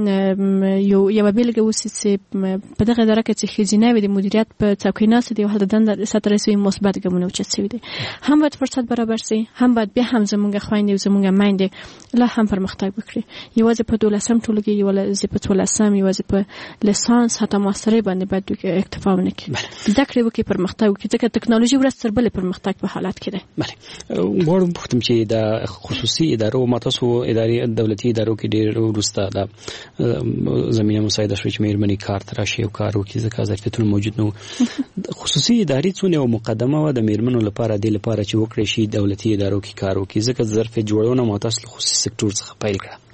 یوه بېلګه اوسي چې په دغه اداره کې چې ښځینه وي د مدیریت په څوکۍ ناستې دي او هلته دنده سرته رسوي مثبت ګامونه اوچت شوي دي هم باید فرصت برابر شي هم باید بیا هم زموږ خویندې او زموږ میندې لا هم پرمختګ وکړي یوازې په 12 ټولګي یوازې په 14 یوازې په لیسانس حتی ماسترۍ باندې باید اکتفا ونه کړي زده کړې وکړي پرمختګ وکړي ځکه تکنالوژي ورځ تر بلې پرمختګ په حالت کې دی. بله غواړم پوښتم چې د خصوصي ادارو ما تاسو ادارې دولتي ادارو کې ډېر وروسته د زمینه مساعده شوه چې مېرمنې کار ته راشي او کار وکړي ځکه ظرفیتونه موجود نه وو. خصوصي ادارې څونه یوه مقدمه وه د مېرمنو لپاره دې لپاره چې وکړی شي دولتي ادارو کې کار وکړي ځکه ظرفیت جوړونه ما تاسو له خصوصي سکتور څخه پیل کړه.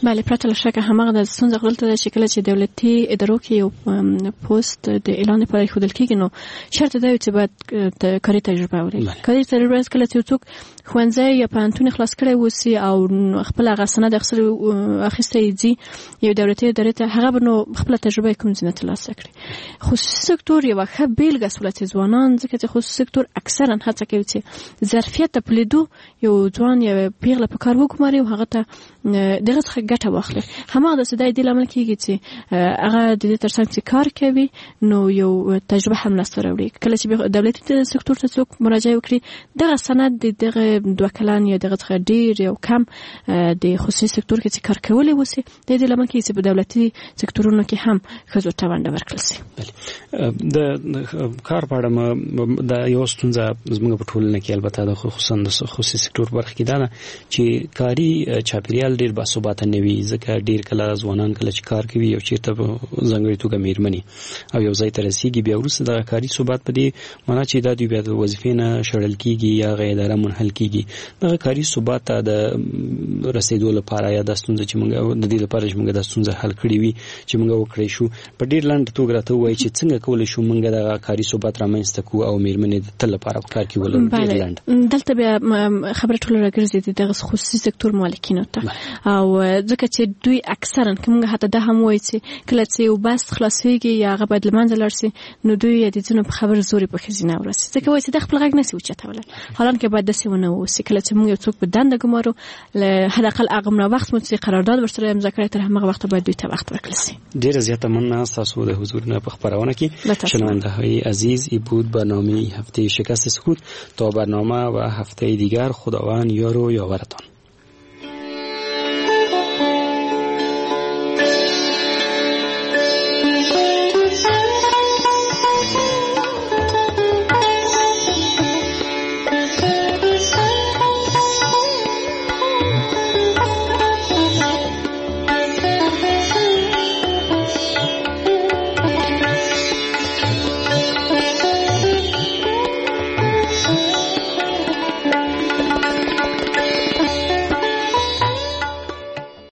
بله پرته له شکه همغه د ستونزه غلطه ده چې کله چې دولتي ادارو کې یو پوسټ د اعلان لپاره ښودل کېږي نو شرط دا وي چې باید کاري تجربه ولري. کاري تجربه کله چې څوک ښوونځی یا پوهنتون خلاص کړی وسی او خپل هغه سند اخیستی دي یو دولتي ادارې ته هغه به نو خپل تجربه کوم ځینه ترلاسه کړي. خصوصي سکتور یو ښه بیلګه سولته ځوانان ځکه چې خصوصي سکتور اکثرا هڅه کوي چې ظرفیت ته پلیدو یو ځوان یو پیغله په کار وګماري او هغه ته دغه څخه ګټه واخلي. هماغه د سدای د لامل کېږي چې هغه د دې ترڅنګ چې کار کوي نو یو تجربه هم لاسته راوړي. کله چې دولتي سکتور ته څوک مراجعه وکړي دغه سند دغه 2 کلن یا دغه څخه ډیر یو کم د خصوصي سکتور کې چې کار کولای وسی د دې لامل کېږي چې په دولتي سکتورونو کې هم ښځو ته ونډه ورکړل شي. د کار په اړه د یو ستونزه زموږ په ټولنه کې البته د خصوصا د خصوصي سکتور برخه کې ده چې کاري چاپیریال ډیر باثباته نه وي ځکه ډیر کله ځوانان کله چې کار کوي او چیرته ځانګړي توګه میرمنې او یو ځای ته رسیږي بیا وروسته د کاري ثبات په دې معنا چې دا دوی بیا د وظیفې نه شړل کیږي یا غیر اداره منحل کیږي. د کاري ثبات ته د رسیدو لپاره یا د ستونزې چې موږ د دې لپاره چې موږ د ستونزې حل کړی وي چې موږ وکړی شو په ډیر لاندې توګه راته وایي چې څنګه کولای شو موږ د کاري ثبات رامنځته کوو او میرمنې د تل لپاره کار کوي ډیر لاندې. دلته بیا خبره ټول راګرځي د خصوصي سکتور مالکینو ته او ځکه چې دوی اکثرا کومه حتی د هم وایي چې کله چې یو بس خلاصيږي یا هغه باید لمنځه لاړ شي نو دوی د ځینو په خبر زوري په خزینه ورسي ځکه وایي چې د خپل غږ نسی وچتول حالان کې باید داسې ونه وسی. کله چې موږ یو څوک په دنده ګمارو حد اقل هغه وخت مو چې قرارداد ورسره امضا کړی تر هغه وخت باید دوی ته وخت ورکړل شي. ډیره زیاته مننه تاسو د حضور نه په خبرونه کې شنونده های عزیز. این بود برنامه هفته شکست سکوت. تا برنامه و هفته دیگر خداوند یار و یاورتان.